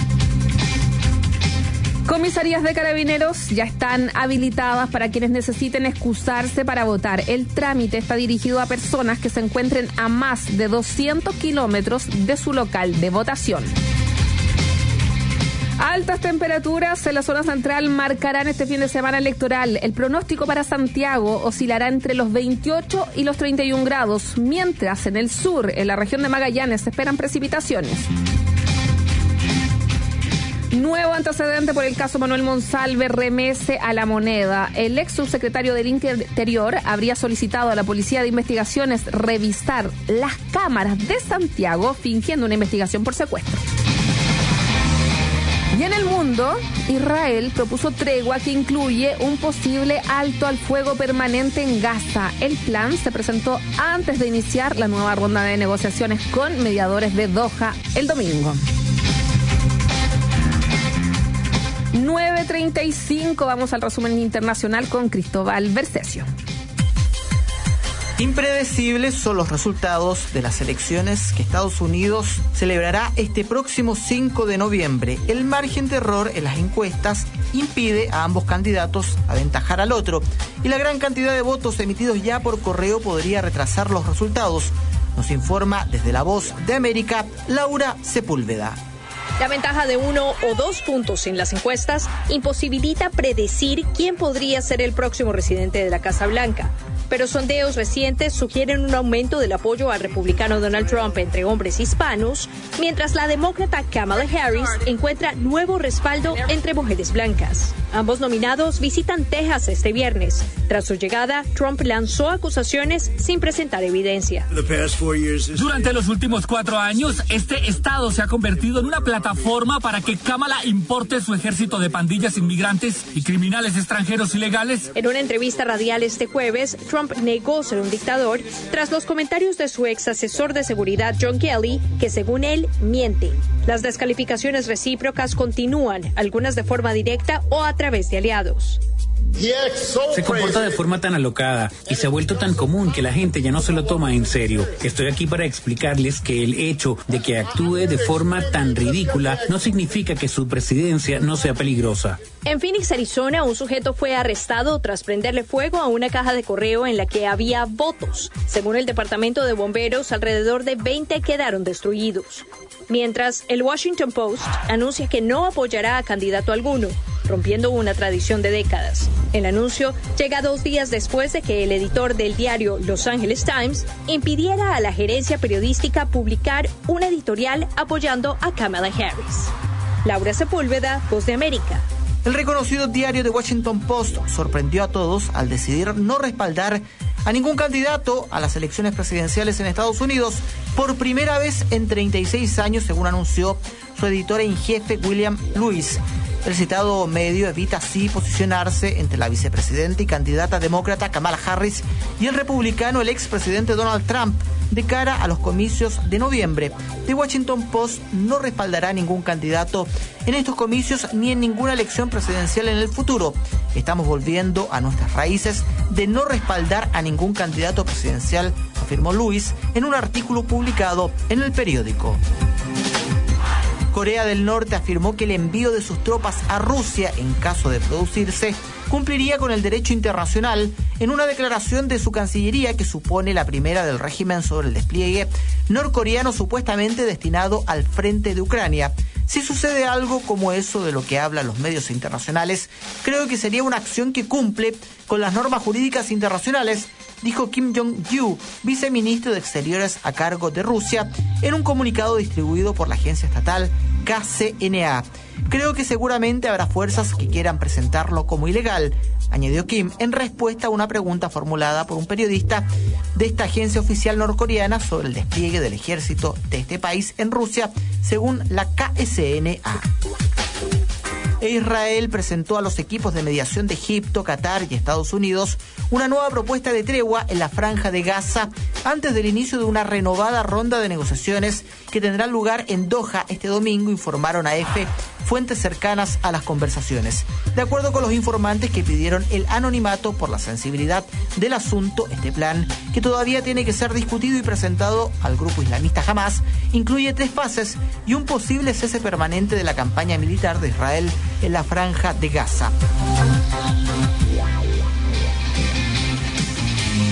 Comisarías de Carabineros ya están habilitadas para quienes necesiten excusarse para votar. El trámite está dirigido a personas que se encuentren a más de doscientos kilómetros de su local de votación. Altas temperaturas en la zona central marcarán este fin de semana electoral. El pronóstico para Santiago oscilará entre los veintiocho y los treinta y un grados, mientras en el sur, en la región de Magallanes, se esperan precipitaciones. Nuevo antecedente por el caso Manuel Monsalve remece a La Moneda. El ex subsecretario del Interior habría solicitado a la Policía de Investigaciones revisar las cámaras de Santiago fingiendo una investigación por secuestro. Y en el mundo, Israel propuso tregua que incluye un posible alto al fuego permanente en Gaza. El plan se presentó antes de iniciar la nueva ronda de negociaciones con mediadores de Doha el domingo. nueve treinta y cinco, vamos al resumen internacional con Cristóbal Bercesio. Impredecibles son los resultados de las elecciones que Estados Unidos celebrará este próximo cinco de noviembre. El margen de error en las encuestas impide a ambos candidatos aventajar al otro y la gran cantidad de votos emitidos ya por correo podría retrasar los resultados. Nos informa desde La Voz de América, Laura Sepúlveda. La ventaja de uno o dos puntos en las encuestas imposibilita predecir quién podría ser el próximo residente de la Casa Blanca. Pero sondeos recientes sugieren un aumento del apoyo al republicano Donald Trump entre hombres hispanos, mientras la demócrata Kamala Harris encuentra nuevo respaldo entre mujeres blancas. Ambos nominados visitan Texas este viernes. Tras su llegada, Trump lanzó acusaciones sin presentar evidencia. Durante los últimos cuatro años, este estado se ha convertido en una plataforma para que Kamala importe su ejército de pandillas inmigrantes y criminales extranjeros ilegales. En una entrevista radial este jueves, Trump negó ser un dictador tras los comentarios de su ex asesor de seguridad John Kelly, que según él miente. Las descalificaciones recíprocas continúan, algunas de forma directa o a través de aliados. Se comporta de forma tan alocada y se ha vuelto tan común que la gente ya no se lo toma en serio. Estoy aquí para explicarles que el hecho de que actúe de forma tan ridícula no significa que su presidencia no sea peligrosa. En Phoenix, Arizona, un sujeto fue arrestado tras prenderle fuego a una caja de correo en la que había votos. Según el Departamento de Bomberos, alrededor de veinte quedaron destruidos. Mientras, el Washington Post anuncia que no apoyará a candidato alguno, rompiendo una tradición de décadas. El anuncio llega dos días después de que el editor del diario Los Angeles Times impidiera a la gerencia periodística publicar un editorial apoyando a Kamala Harris. Laura Sepúlveda, Voz de América. El reconocido diario The Washington Post sorprendió a todos al decidir no respaldar a ningún candidato a las elecciones presidenciales en Estados Unidos por primera vez en treinta y seis años, según anunció su editor en jefe William Lewis. El citado medio evita así posicionarse entre la vicepresidenta y candidata demócrata Kamala Harris y el republicano, el expresidente Donald Trump, de cara a los comicios de noviembre. The Washington Post no respaldará a ningún candidato en estos comicios ni en ninguna elección presidencial en el futuro. Estamos volviendo a nuestras raíces de no respaldar a ningún candidato presidencial, afirmó Lewis en un artículo publicado en el periódico. Corea del Norte afirmó que el envío de sus tropas a Rusia, en caso de producirse, cumpliría con el derecho internacional en una declaración de su Cancillería que supone la primera del régimen sobre el despliegue norcoreano supuestamente destinado al frente de Ucrania. Si sucede algo como eso de lo que hablan los medios internacionales, creo que sería una acción que cumple con las normas jurídicas internacionales, dijo Kim Jong-il, viceministro de Exteriores a cargo de Rusia, en un comunicado distribuido por la agencia estatal K C N A. Creo que seguramente habrá fuerzas que quieran presentarlo como ilegal, añadió Kim en respuesta a una pregunta formulada por un periodista de esta agencia oficial norcoreana sobre el despliegue del ejército de este país en Rusia, según la K S N A. E Israel presentó a los equipos de mediación de Egipto, Qatar y Estados Unidos una nueva propuesta de tregua en la franja de Gaza antes del inicio de una renovada ronda de negociaciones que tendrá lugar en Doha este domingo, informaron a EFE fuentes cercanas a las conversaciones. De acuerdo con los informantes que pidieron el anonimato por la sensibilidad del asunto, este plan, que todavía tiene que ser discutido y presentado al grupo islamista Hamas, incluye tres fases y un posible cese permanente de la campaña militar de Israel en la franja de Gaza.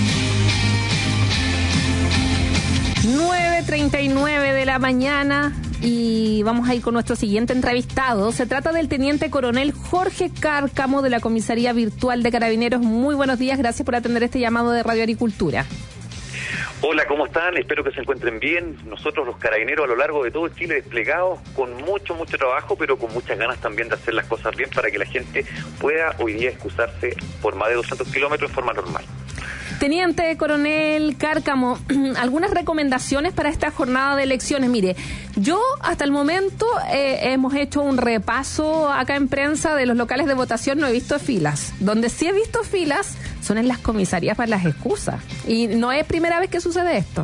nueve treinta y nueve de la mañana y vamos a ir con nuestro siguiente entrevistado. Se trata del teniente coronel Jorge Cárcamo de la Comisaría Virtual de Carabineros. Muy buenos días, gracias por atender este llamado de Radio Agricultura. Hola, ¿cómo están? Espero que se encuentren bien. Nosotros los carabineros a lo largo de todo Chile desplegados con mucho, mucho trabajo, pero con muchas ganas también de hacer las cosas bien para que la gente pueda hoy día excusarse por más de doscientos kilómetros en forma normal. Teniente coronel Cárcamo, algunas recomendaciones para esta jornada de elecciones. Mire, yo hasta el momento eh, hemos hecho un repaso acá en prensa de los locales de votación, no he visto filas. Donde sí he visto filas son en las comisarías para las excusas. Y no es primera vez que sucede esto.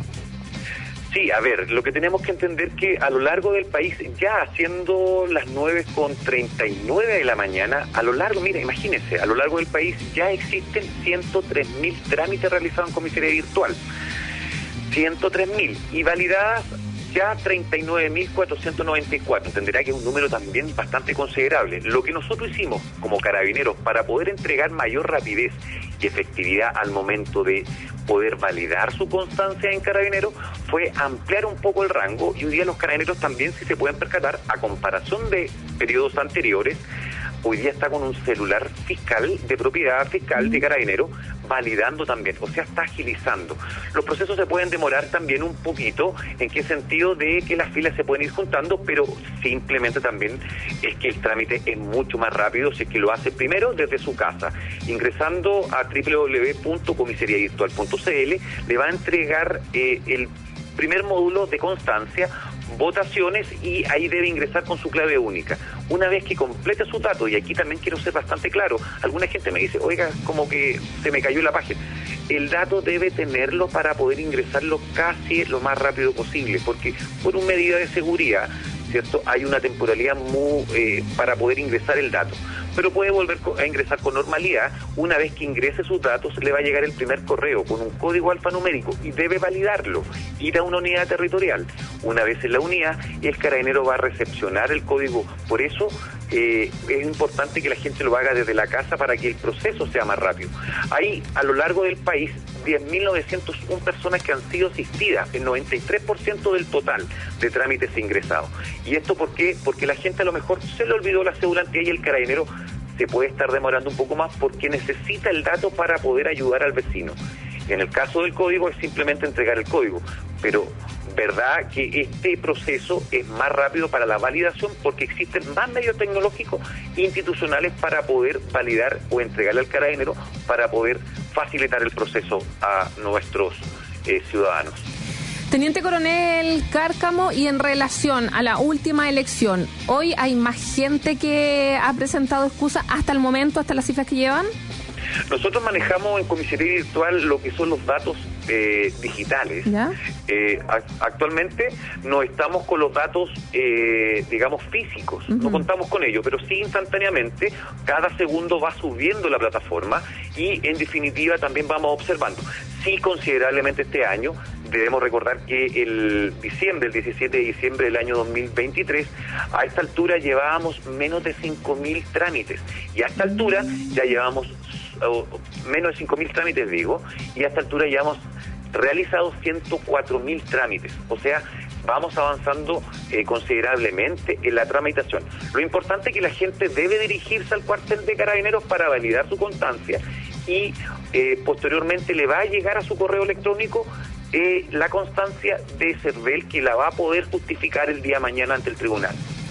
Sí, a ver, lo que tenemos que entender que a lo largo del país, ya siendo las nueve con treinta y nueve de la mañana, a lo largo, mira, imagínense, a lo largo del país ya existen ciento tres mil trámites realizados en comisaría virtual. ciento tres mil y validadas ya treinta y nueve mil cuatrocientos noventa y cuatro. Entenderá que es un número también bastante considerable. Lo que nosotros hicimos como carabineros para poder entregar mayor rapidez y efectividad al momento de poder validar su constancia en Carabineros fue ampliar un poco el rango, y hoy día los carabineros también, si se pueden percatar, a comparación de periodos anteriores, hoy día está con un celular fiscal, de propiedad fiscal de Carabineros, validando también, o sea, está agilizando. Los procesos se pueden demorar también un poquito, en qué sentido de que las filas se pueden ir juntando, pero simplemente también es que el trámite es mucho más rápido si es que lo hace primero desde su casa, ingresando a doble u doble u doble u punto comisaría virtual punto c l, le va a entregar eh, el primer módulo de constancia, votaciones, y ahí debe ingresar con su clave única. Una vez que complete su dato, y aquí también quiero ser bastante claro, alguna gente me dice, oiga, como que se me cayó la página. El dato debe tenerlo para poder ingresarlo casi lo más rápido posible, porque por una medida de seguridad, ¿cierto?, hay una temporalidad muy, eh, para poder ingresar el dato. Pero puede volver a ingresar con normalidad. Una vez que ingrese sus datos, le va a llegar el primer correo con un código alfanumérico y debe validarlo, ir a una unidad territorial. Una vez en la unidad, el carabinero va a recepcionar el código. Por eso eh, es importante que la gente lo haga desde la casa para que el proceso sea más rápido. Hay a lo largo del país diez mil novecientas una personas que han sido asistidas, el noventa y tres por ciento del total de trámites ingresados. ¿Y esto por qué? Porque la gente a lo mejor se le olvidó la cédula y el carabinero se puede estar demorando un poco más porque necesita el dato para poder ayudar al vecino. En el caso del código es simplemente entregar el código, pero verdad que este proceso es más rápido para la validación porque existen más medios tecnológicos institucionales para poder validar o entregarle al carabinero para poder facilitar el proceso a nuestros eh, ciudadanos. Teniente coronel Cárcamo, y en relación a la última elección, ¿hoy hay más gente que ha presentado excusa hasta el momento, hasta las cifras que llevan? Nosotros manejamos en comisaría virtual lo que son los datos eh, digitales. Eh, a, actualmente no estamos con los datos, eh, digamos, físicos, uh-huh. No contamos con ello, pero sí instantáneamente, cada segundo va subiendo la plataforma y en definitiva también vamos observando. Sí, considerablemente este año, debemos recordar que el diciembre, el diecisiete de diciembre del año dos mil veintitrés, a esta altura llevábamos menos de cinco mil trámites, y a esta altura ya llevamos o menos de cinco mil trámites, digo, y a esta altura ya hemos realizado ciento cuatro mil trámites, o sea, vamos avanzando eh, considerablemente en la tramitación. Lo importante es que la gente debe dirigirse al cuartel de Carabineros para validar su constancia, y eh, posteriormente le va a llegar a su correo electrónico eh, la constancia de CERVEL, que la va a poder justificar el día de mañana ante el tribunal.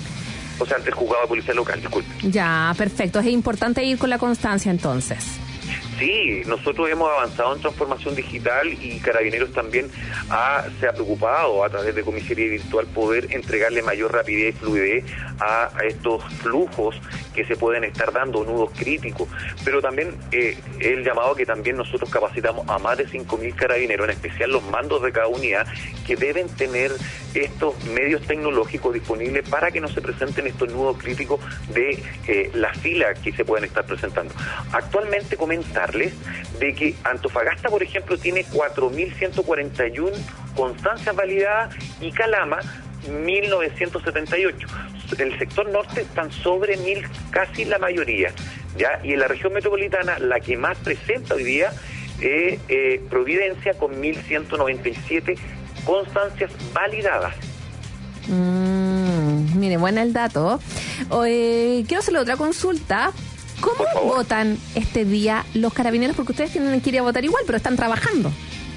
O sea, ante el juzgado de policía local, disculpe. Ya, perfecto. Es importante ir con la constancia entonces. Sí, nosotros hemos avanzado en transformación digital y Carabineros también ha, se ha preocupado a través de comisaría virtual poder entregarle mayor rapidez y fluidez a, a estos flujos que se pueden estar dando, nudos críticos. Pero también eh, el llamado que también nosotros capacitamos a más de cinco mil carabineros, en especial los mandos de cada unidad, que deben tener estos medios tecnológicos disponibles para que no se presenten estos nudos críticos de eh, las filas que se pueden estar presentando. Actualmente comentarles de que Antofagasta, por ejemplo, tiene cuatro mil ciento cuarenta y uno constancias validadas y Calama mil novecientos setenta y ocho. El sector norte están sobre mil, casi la mayoría, ¿ya? Y en la región metropolitana, la que más presenta hoy día es eh, Providencia, con mil ciento noventa y siete constancias validadas. Mm. Mm, mire, buena el dato. Eh, quiero hacerle otra consulta. ¿Cómo votan este día los carabineros? Porque ustedes tienen que ir a votar igual, pero están trabajando.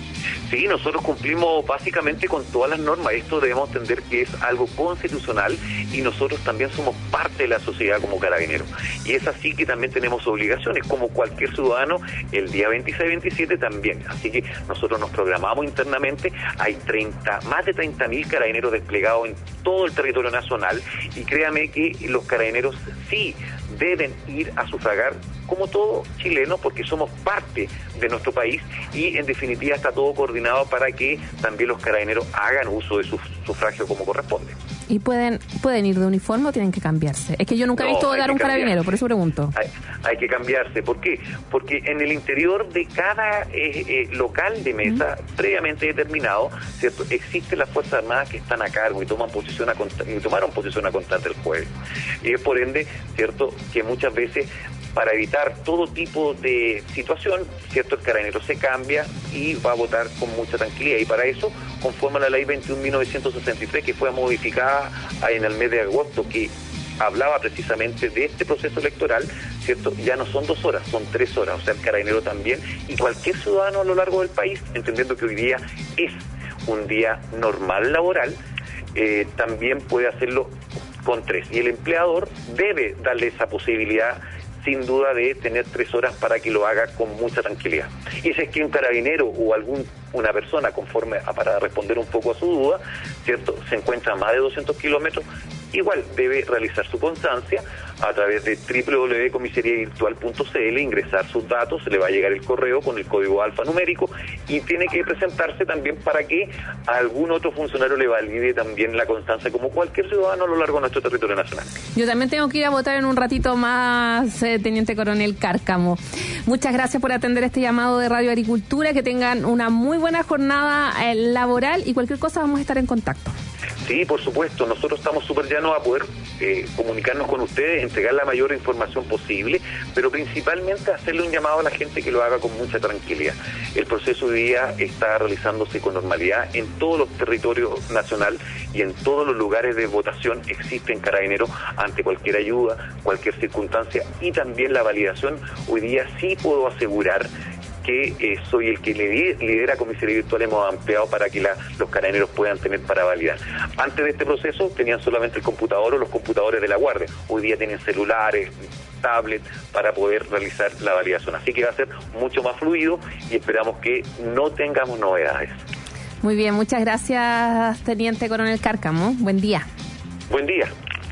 Sí, nosotros cumplimos básicamente con todas las normas. Esto debemos entender que es algo constitucional y nosotros también somos parte de la sociedad como carabineros. Y es así que también tenemos obligaciones, como cualquier ciudadano, el día veintiséis veintisiete también. Así que nosotros nos programamos internamente. Hay treinta, más de treinta mil carabineros desplegados en todo el territorio nacional y créame que los carabineros sí deben ir a sufragar como todo chileno, porque somos parte de nuestro país y en definitiva está todo coordinado para que también los carabineros hagan uso de su sufragio como corresponde. ¿Y pueden pueden ir de uniforme o tienen que cambiarse? Es que yo nunca he visto votar un carabinero, por eso pregunto. Hay, hay que cambiarse. ¿Por qué? Porque en el interior de cada eh, eh, local de mesa uh-huh. previamente determinado, ¿cierto? Existen las Fuerzas Armadas que están a cargo y toman posición a y tomaron posición a contar del jueves. Y es por ende, ¿cierto?, que muchas veces para evitar todo tipo de situación, ¿cierto?, el carabinero se cambia y va a votar con mucha tranquilidad. Y para eso, conforme a la ley veintiún mil novecientos sesenta y tres, que fue modificada en el mes de agosto, que hablaba precisamente de este proceso electoral, ¿cierto?, ya no son dos horas, son tres horas. O sea, el carabinero también y cualquier ciudadano a lo largo del país, entendiendo que hoy día es un día normal laboral, eh, también puede hacerlo con tres. Y el empleador debe darle esa posibilidad, sin duda, de tener tres horas para que lo haga con mucha tranquilidad. Y si es que un carabinero o algún una persona, conforme a, para responder un poco a su duda, ¿cierto?, se encuentra a más de doscientos kilómetros, igual debe realizar su constancia a través de doble u doble u doble u punto comisaría virtual punto c l, ingresar sus datos, se le va a llegar el correo con el código alfanumérico y tiene que presentarse también para que a algún otro funcionario le valide también la constancia, como cualquier ciudadano a lo largo de nuestro territorio nacional. Yo también tengo que ir a votar en un ratito más, eh, Teniente Coronel Cárcamo. Muchas gracias por atender este llamado de Radio Agricultura, que tengan una muy buena jornada eh, laboral y cualquier cosa vamos a estar en contacto. Sí, por supuesto, nosotros estamos súper llanos a poder eh, comunicarnos con ustedes, entregar la mayor información posible, pero principalmente hacerle un llamado a la gente que lo haga con mucha tranquilidad. El proceso hoy día está realizándose con normalidad en todos los territorios nacional y en todos los lugares de votación existen carabineros ante cualquier ayuda, cualquier circunstancia, y también la validación. Hoy día sí puedo asegurar que eh, soy el que lidera Comisaría Virtual. Hemos ampliado para que la, los carabineros puedan tener para validar. Antes de este proceso tenían solamente el computador o los computadores de la Guardia. Hoy día tienen celulares, tablets para poder realizar la validación. Así que va a ser mucho más fluido y esperamos que no tengamos novedades. Muy bien, muchas gracias, Teniente Coronel Cárcamo. Buen día. Buen día.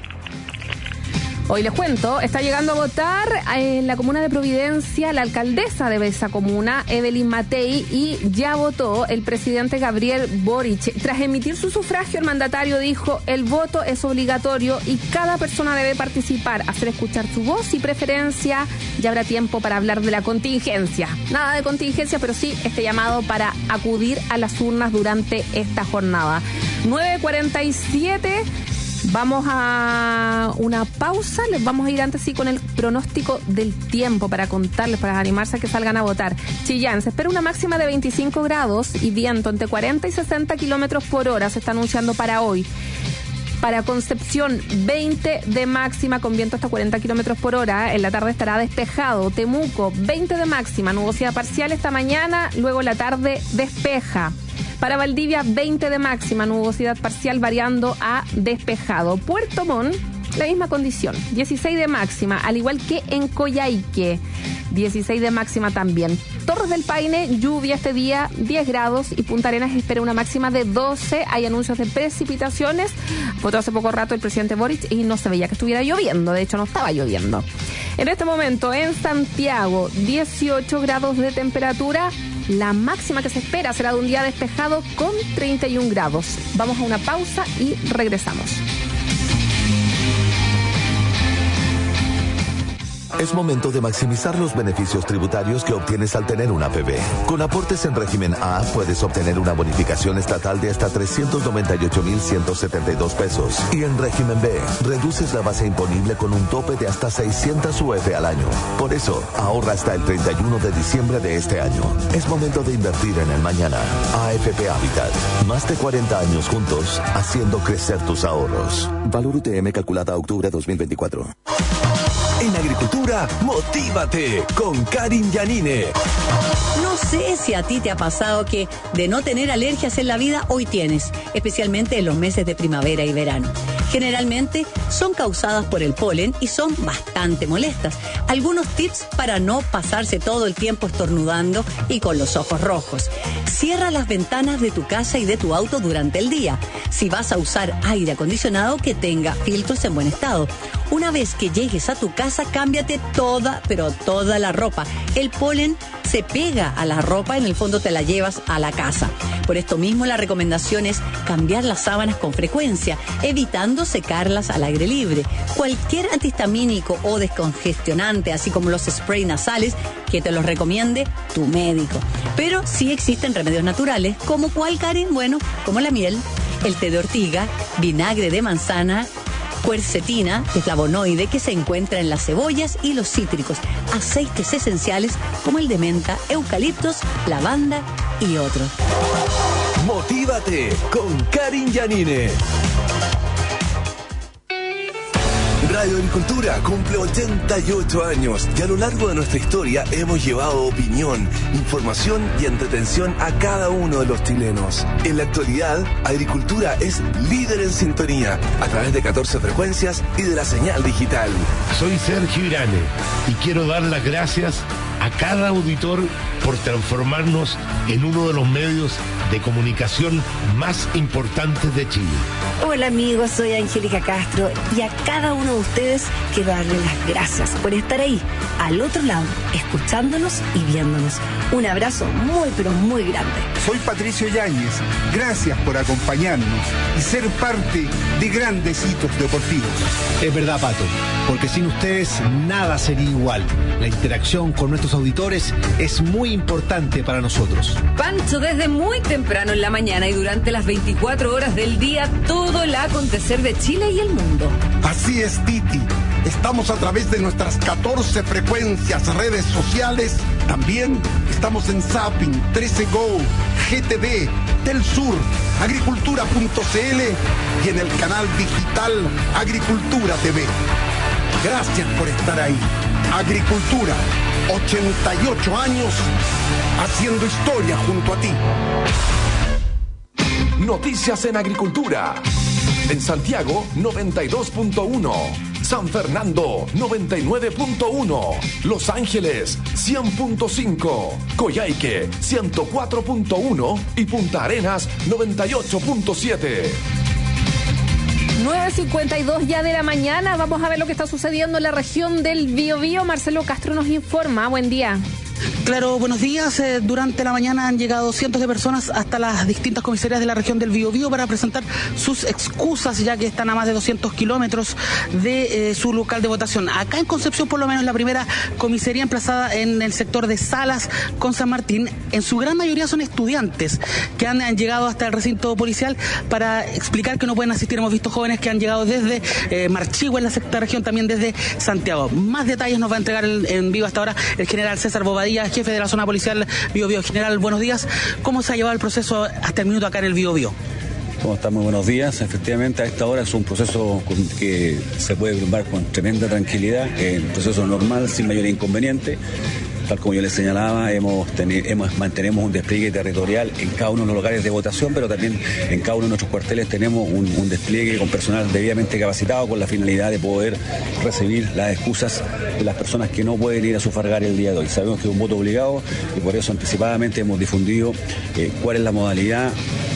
Hoy les cuento, está llegando a votar en la comuna de Providencia la alcaldesa de esa comuna, Evelyn Matei, y ya votó el presidente Gabriel Boric. Tras emitir su sufragio, el mandatario dijo: el voto es obligatorio y cada persona debe participar, hacer escuchar su voz y preferencia. Ya habrá tiempo para hablar de la contingencia. Nada de contingencia, pero sí este llamado para acudir a las urnas durante esta jornada. nueve cuarenta y siete. Vamos a una pausa, les vamos a ir antes sí con el pronóstico del tiempo para contarles, para animarse a que salgan a votar. Chillán, se espera una máxima de veinticinco grados y viento entre cuarenta y sesenta kilómetros por hora, se está anunciando para hoy. Para Concepción, veinte de máxima con viento hasta cuarenta kilómetros por hora. En la tarde estará despejado. Temuco, veinte de máxima, nubosidad parcial esta mañana, luego la tarde despeja. Para Valdivia, veinte de máxima, nubosidad parcial variando a despejado. Puerto Montt, la misma condición, dieciséis de máxima, al igual que en Coyhaique, dieciséis de máxima también. Torres del Paine, lluvia este día, diez grados, y Punta Arenas espera una máxima de doce. Hay anuncios de precipitaciones. Votó hace poco rato el presidente Boric y no se veía que estuviera lloviendo, de hecho no estaba lloviendo. En este momento en Santiago, dieciocho grados de temperatura. La máxima que se espera será de un día despejado con treinta y un grados. Vamos a una pausa y regresamos. Es momento de maximizar los beneficios tributarios que obtienes al tener una A P B. Con aportes en régimen A puedes obtener una bonificación estatal de hasta trescientos noventa y ocho mil ciento setenta y dos pesos. Y en régimen B, reduces la base imponible con un tope de hasta seiscientas U F al año. Por eso, ahorra hasta el treinta y uno de diciembre de este año. Es momento de invertir en el mañana. A F P Habitat. Más de cuarenta años juntos, haciendo crecer tus ahorros. Valor U T M calculada a octubre dos mil veinticuatro. En agricultura, motívate con Karin Yanine. No sé si a ti te ha pasado que de no tener alergias en la vida, hoy tienes, especialmente en los meses de primavera y verano. Generalmente son causadas por el polen y son bastante molestas. Algunos tips para no pasarse todo el tiempo estornudando y con los ojos rojos. Cierra las ventanas de tu casa y de tu auto durante el día. Si vas a usar aire acondicionado, que tenga filtros en buen estado. Una vez que llegues a tu casa, cámbiate toda, pero toda la ropa. El polen se pega a la ropa, en el fondo te la llevas a la casa. Por esto mismo la recomendación es cambiar las sábanas con frecuencia, evitando secarlas al aire libre. Cualquier antihistamínico o descongestionante, así como los spray nasales, que te los recomiende tu médico. Pero sí existen remedios naturales, como cuál, Karen, bueno, como la miel, el té de ortiga, vinagre de manzana, quercetina, de flavonoide que se encuentra en las cebollas y los cítricos, aceites esenciales como el de menta, eucaliptos, lavanda y otros. Motívate con Karin Yanine. Radio Agricultura cumple ochenta y ocho años y a lo largo de nuestra historia hemos llevado opinión, información y entretención a cada uno de los chilenos. En la actualidad, Agricultura es líder en sintonía a través de catorce frecuencias y de la señal digital. Soy Sergio Irane y quiero dar las gracias a cada auditor por transformarnos en uno de los medios de comunicación más importantes de Chile. Hola amigos, soy Angélica Castro y a cada uno de ustedes quiero darle las gracias por estar ahí, al otro lado, escuchándonos y viéndonos. Un abrazo muy pero muy grande. Soy Patricio Yáñez, gracias por acompañarnos y ser parte de grandes hitos deportivos. Es verdad, Pato, porque sin ustedes nada sería igual. La interacción con nuestros auditores es muy importante para nosotros. Pancho, desde muy temprano en la mañana y durante las veinticuatro horas del día, todo el acontecer de Chile y el mundo. Así es, Titi. Estamos a través de nuestras catorce frecuencias, redes sociales. También estamos en Zapping, trece Go, G T V, Telsur, agricultura punto c l y en el canal digital Agricultura T V. Gracias por estar ahí. Agricultura, ochenta y ocho años haciendo historia junto a ti. Noticias en agricultura. En Santiago, noventa y dos punto uno. San Fernando, noventa y nueve punto uno. Los Ángeles, cien punto cinco. Coyhaique, ciento cuatro punto uno. Y Punta Arenas, noventa y ocho punto siete. nueve cincuenta y dos ya de la mañana. Vamos a ver lo que está sucediendo en la región del Biobío. Marcelo Castro nos informa. Buen día. Claro, buenos días. Eh, durante la mañana han llegado cientos de personas hasta las distintas comisarías de la región del Biobío para presentar sus excusas, ya que están a más de doscientos kilómetros de eh, su local de votación. Acá en Concepción, por lo menos, la primera comisaría emplazada en el sector de Salas con San Martín, en su gran mayoría son estudiantes que han, han llegado hasta el recinto policial para explicar que no pueden asistir. Hemos visto jóvenes que han llegado desde eh, Marchihue, en la sexta región, también desde Santiago. Más detalles nos va a entregar el, en vivo hasta ahora el general César Bobadilla, jefe de la zona policial Biobío. General, buenos días. ¿Cómo se ha llevado el proceso hasta el minuto acá en el Biobío? ¿Cómo están? Muy buenos días. Efectivamente, a esta hora es un proceso que se puede llevar con tremenda tranquilidad, es un proceso normal, sin mayor inconveniente. Tal como yo les señalaba, hemos, teni- hemos mantenemos un despliegue territorial en cada uno de los locales de votación, pero también en cada uno de nuestros cuarteles tenemos un, un despliegue con personal debidamente capacitado con la finalidad de poder recibir las excusas de las personas que no pueden ir a sufragar el día de hoy. Sabemos que es un voto obligado y por eso anticipadamente hemos difundido eh, cuál es la modalidad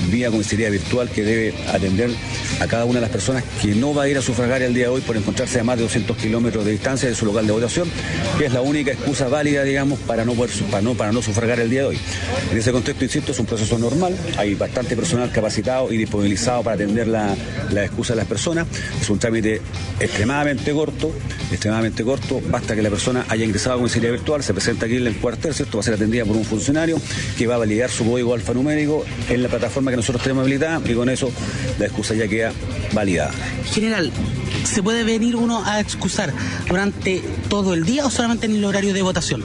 vía comisaría virtual que debe atender a cada una de las personas que no va a ir a sufragar el día de hoy por encontrarse a más de doscientos kilómetros de distancia de su local de votación, que es la única excusa válida, digamos, para no poder para no, para no sufragar el día de hoy. En ese contexto, insisto, es un proceso normal, hay bastante personal capacitado y disponibilizado para atender la, la excusa de las personas. Es un trámite extremadamente corto, extremadamente corto, basta que la persona haya ingresado a comisaría virtual, se presenta aquí en el cuartel, ¿cierto? Va a ser atendida por un funcionario que va a validar su código alfanumérico en la plataforma que nosotros tenemos habilitada y con eso la excusa ya queda validada. General, ¿se puede venir uno a excusar durante todo el día o solamente en el horario de votación?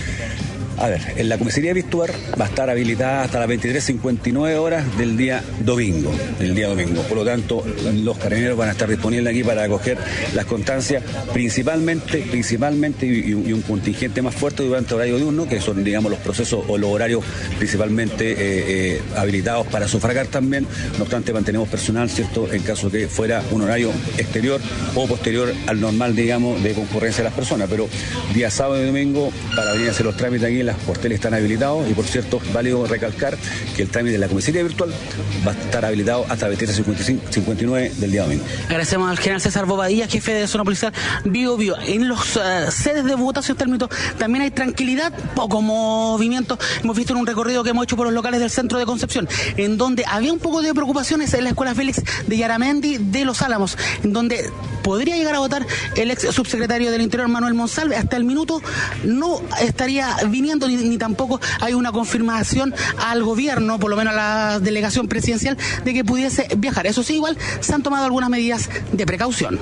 A ver, en la comisaría virtual va a estar habilitada hasta las veintitrés cincuenta y nueve horas del día domingo, del día domingo. Por lo tanto, los carabineros van a estar disponibles aquí para acoger las constancias, principalmente, principalmente y, y un contingente más fuerte durante el horario diurno, que son, digamos, los procesos o los horarios principalmente eh, eh, habilitados para sufragar también. No obstante, mantenemos personal, ¿cierto?, en caso que fuera un horario exterior o posterior al normal, digamos, de concurrencia de las personas. Pero día sábado y domingo, para venir a hacer los trámites aquí, las cuarteles están habilitados y, por cierto, es válido recalcar que el trámite de la comisaría virtual va a estar habilitado hasta veintitrés cincuenta y nueve del día domingo. Agradecemos al general César Bobadilla, jefe de zona policial Bio Bio. En los uh, sedes de votación término también hay tranquilidad, poco movimiento. Hemos visto en un recorrido que hemos hecho por los locales del centro de Concepción, en donde había un poco de preocupaciones en la escuela Félix de Yaramendi de Los Álamos, en donde podría llegar a votar el ex subsecretario del Interior Manuel Monsalve. Hasta el minuto no estaría viniendo Ni, ni tampoco hay una confirmación al gobierno, por lo menos a la delegación presidencial, de que pudiese viajar. Eso sí, igual se han tomado algunas medidas de precaución.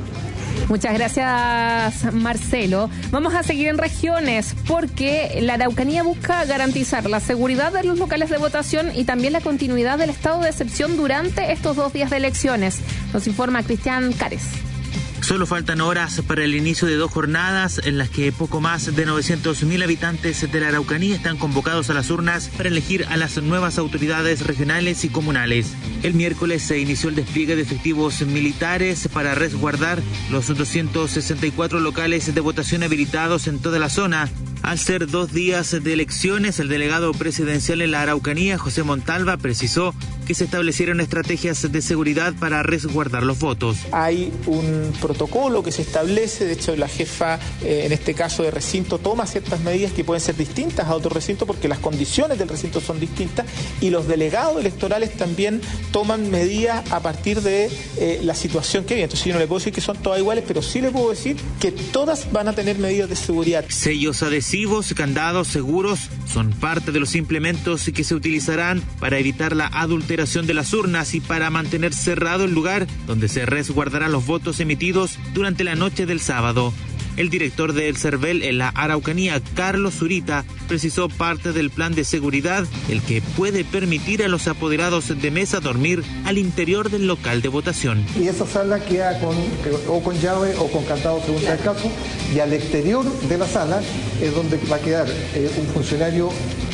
Muchas gracias, Marcelo. Vamos a seguir en regiones porque la Araucanía busca garantizar la seguridad de los locales de votación y también la continuidad del estado de excepción durante estos dos días de elecciones. Nos informa Cristian Cares. Solo faltan horas para el inicio de dos jornadas en las que poco más de novecientos mil habitantes de la Araucanía están convocados a las urnas para elegir a las nuevas autoridades regionales y comunales. El miércoles se inició el despliegue de efectivos militares para resguardar los doscientos sesenta y cuatro locales de votación habilitados en toda la zona. Al ser dos días de elecciones, el delegado presidencial en la Araucanía, José Montalva, precisó que se establecieron estrategias de seguridad para resguardar los votos. Hay un protocolo que se establece, de hecho la jefa, eh, en este caso de recinto, toma ciertas medidas que pueden ser distintas a otro recinto porque las condiciones del recinto son distintas y los delegados electorales también toman medidas a partir de eh, la situación que hay. Entonces yo no le puedo decir que son todas iguales, pero sí le puedo decir que todas van a tener medidas de seguridad. Sellos adhesivos, candados, seguros son parte de los implementos que se utilizarán para evitar la adulteración de las urnas y para mantener cerrado el lugar donde se resguardarán los votos emitidos durante la noche del sábado. El director del CERVEL en la Araucanía, Carlos Zurita, precisó parte del plan de seguridad, el que puede permitir a los apoderados de mesa dormir al interior del local de votación. Y esa sala queda con, o con llave o con candado según sea el caso, y al exterior de la sala es donde va a quedar eh, un funcionario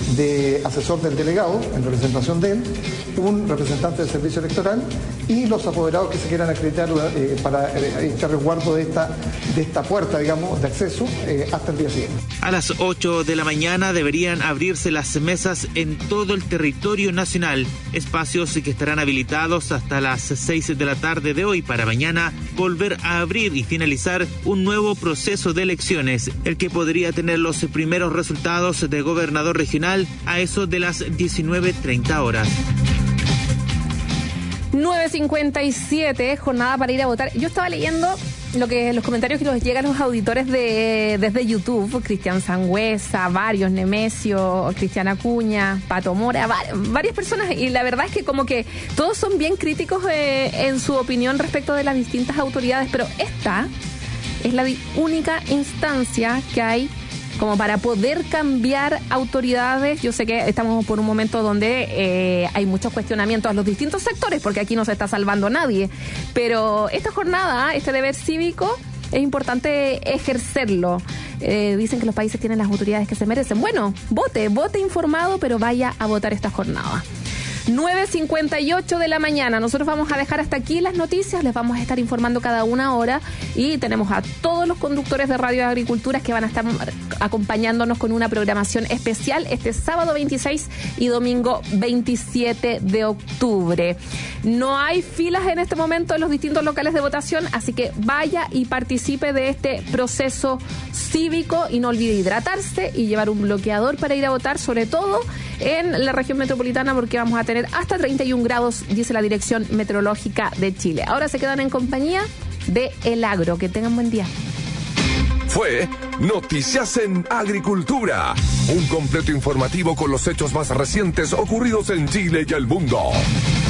de asesor del delegado, en representación de él, un representante del servicio electoral y los apoderados que se quieran acreditar eh, para eh, echar resguardo de esta, de esta puerta, digamos, de acceso eh, hasta el día siguiente. A las ocho de la mañana deberían abrirse las mesas en todo el territorio nacional, espacios que estarán habilitados hasta las seis de la tarde de hoy para mañana volver a abrir y finalizar un nuevo proceso de elecciones, el que podría tener los primeros resultados de gobernador regional a eso de las diecinueve treinta horas. nueve cincuenta y siete, jornada para ir a votar. Yo estaba leyendo lo que los comentarios que nos llegan a los auditores de desde YouTube, Cristian Sangüesa, varios, Nemesio, Cristian Acuña, Pato Mora, var, varias personas, y la verdad es que como que todos son bien críticos eh, en su opinión respecto de las distintas autoridades, pero esta es la única instancia que hay como para poder cambiar autoridades. Yo sé que estamos por un momento donde eh, hay muchos cuestionamientos a los distintos sectores, porque aquí no se está salvando nadie, pero esta jornada, este deber cívico, es importante ejercerlo. Eh, dicen que los países tienen las autoridades que se merecen. Bueno, vote, vote informado, pero vaya a votar esta jornada. nueve cincuenta y ocho de la mañana. Nosotros vamos a dejar hasta aquí las noticias, les vamos a estar informando cada una hora y tenemos a todos los conductores de Radio Agricultura que van a estar acompañándonos con una programación especial este sábado veintiséis y domingo veintisiete de octubre. No hay filas en este momento en los distintos locales de votación, así que vaya y participe de este proceso cívico y no olvide hidratarse y llevar un bloqueador para ir a votar, sobre todo en la región metropolitana, porque vamos a tener hasta treinta y un grados, dice la Dirección Meteorológica de Chile. Ahora se quedan en compañía de El Agro. Que tengan buen día. Fue Noticias en Agricultura, un completo informativo con los hechos más recientes ocurridos en Chile y el mundo.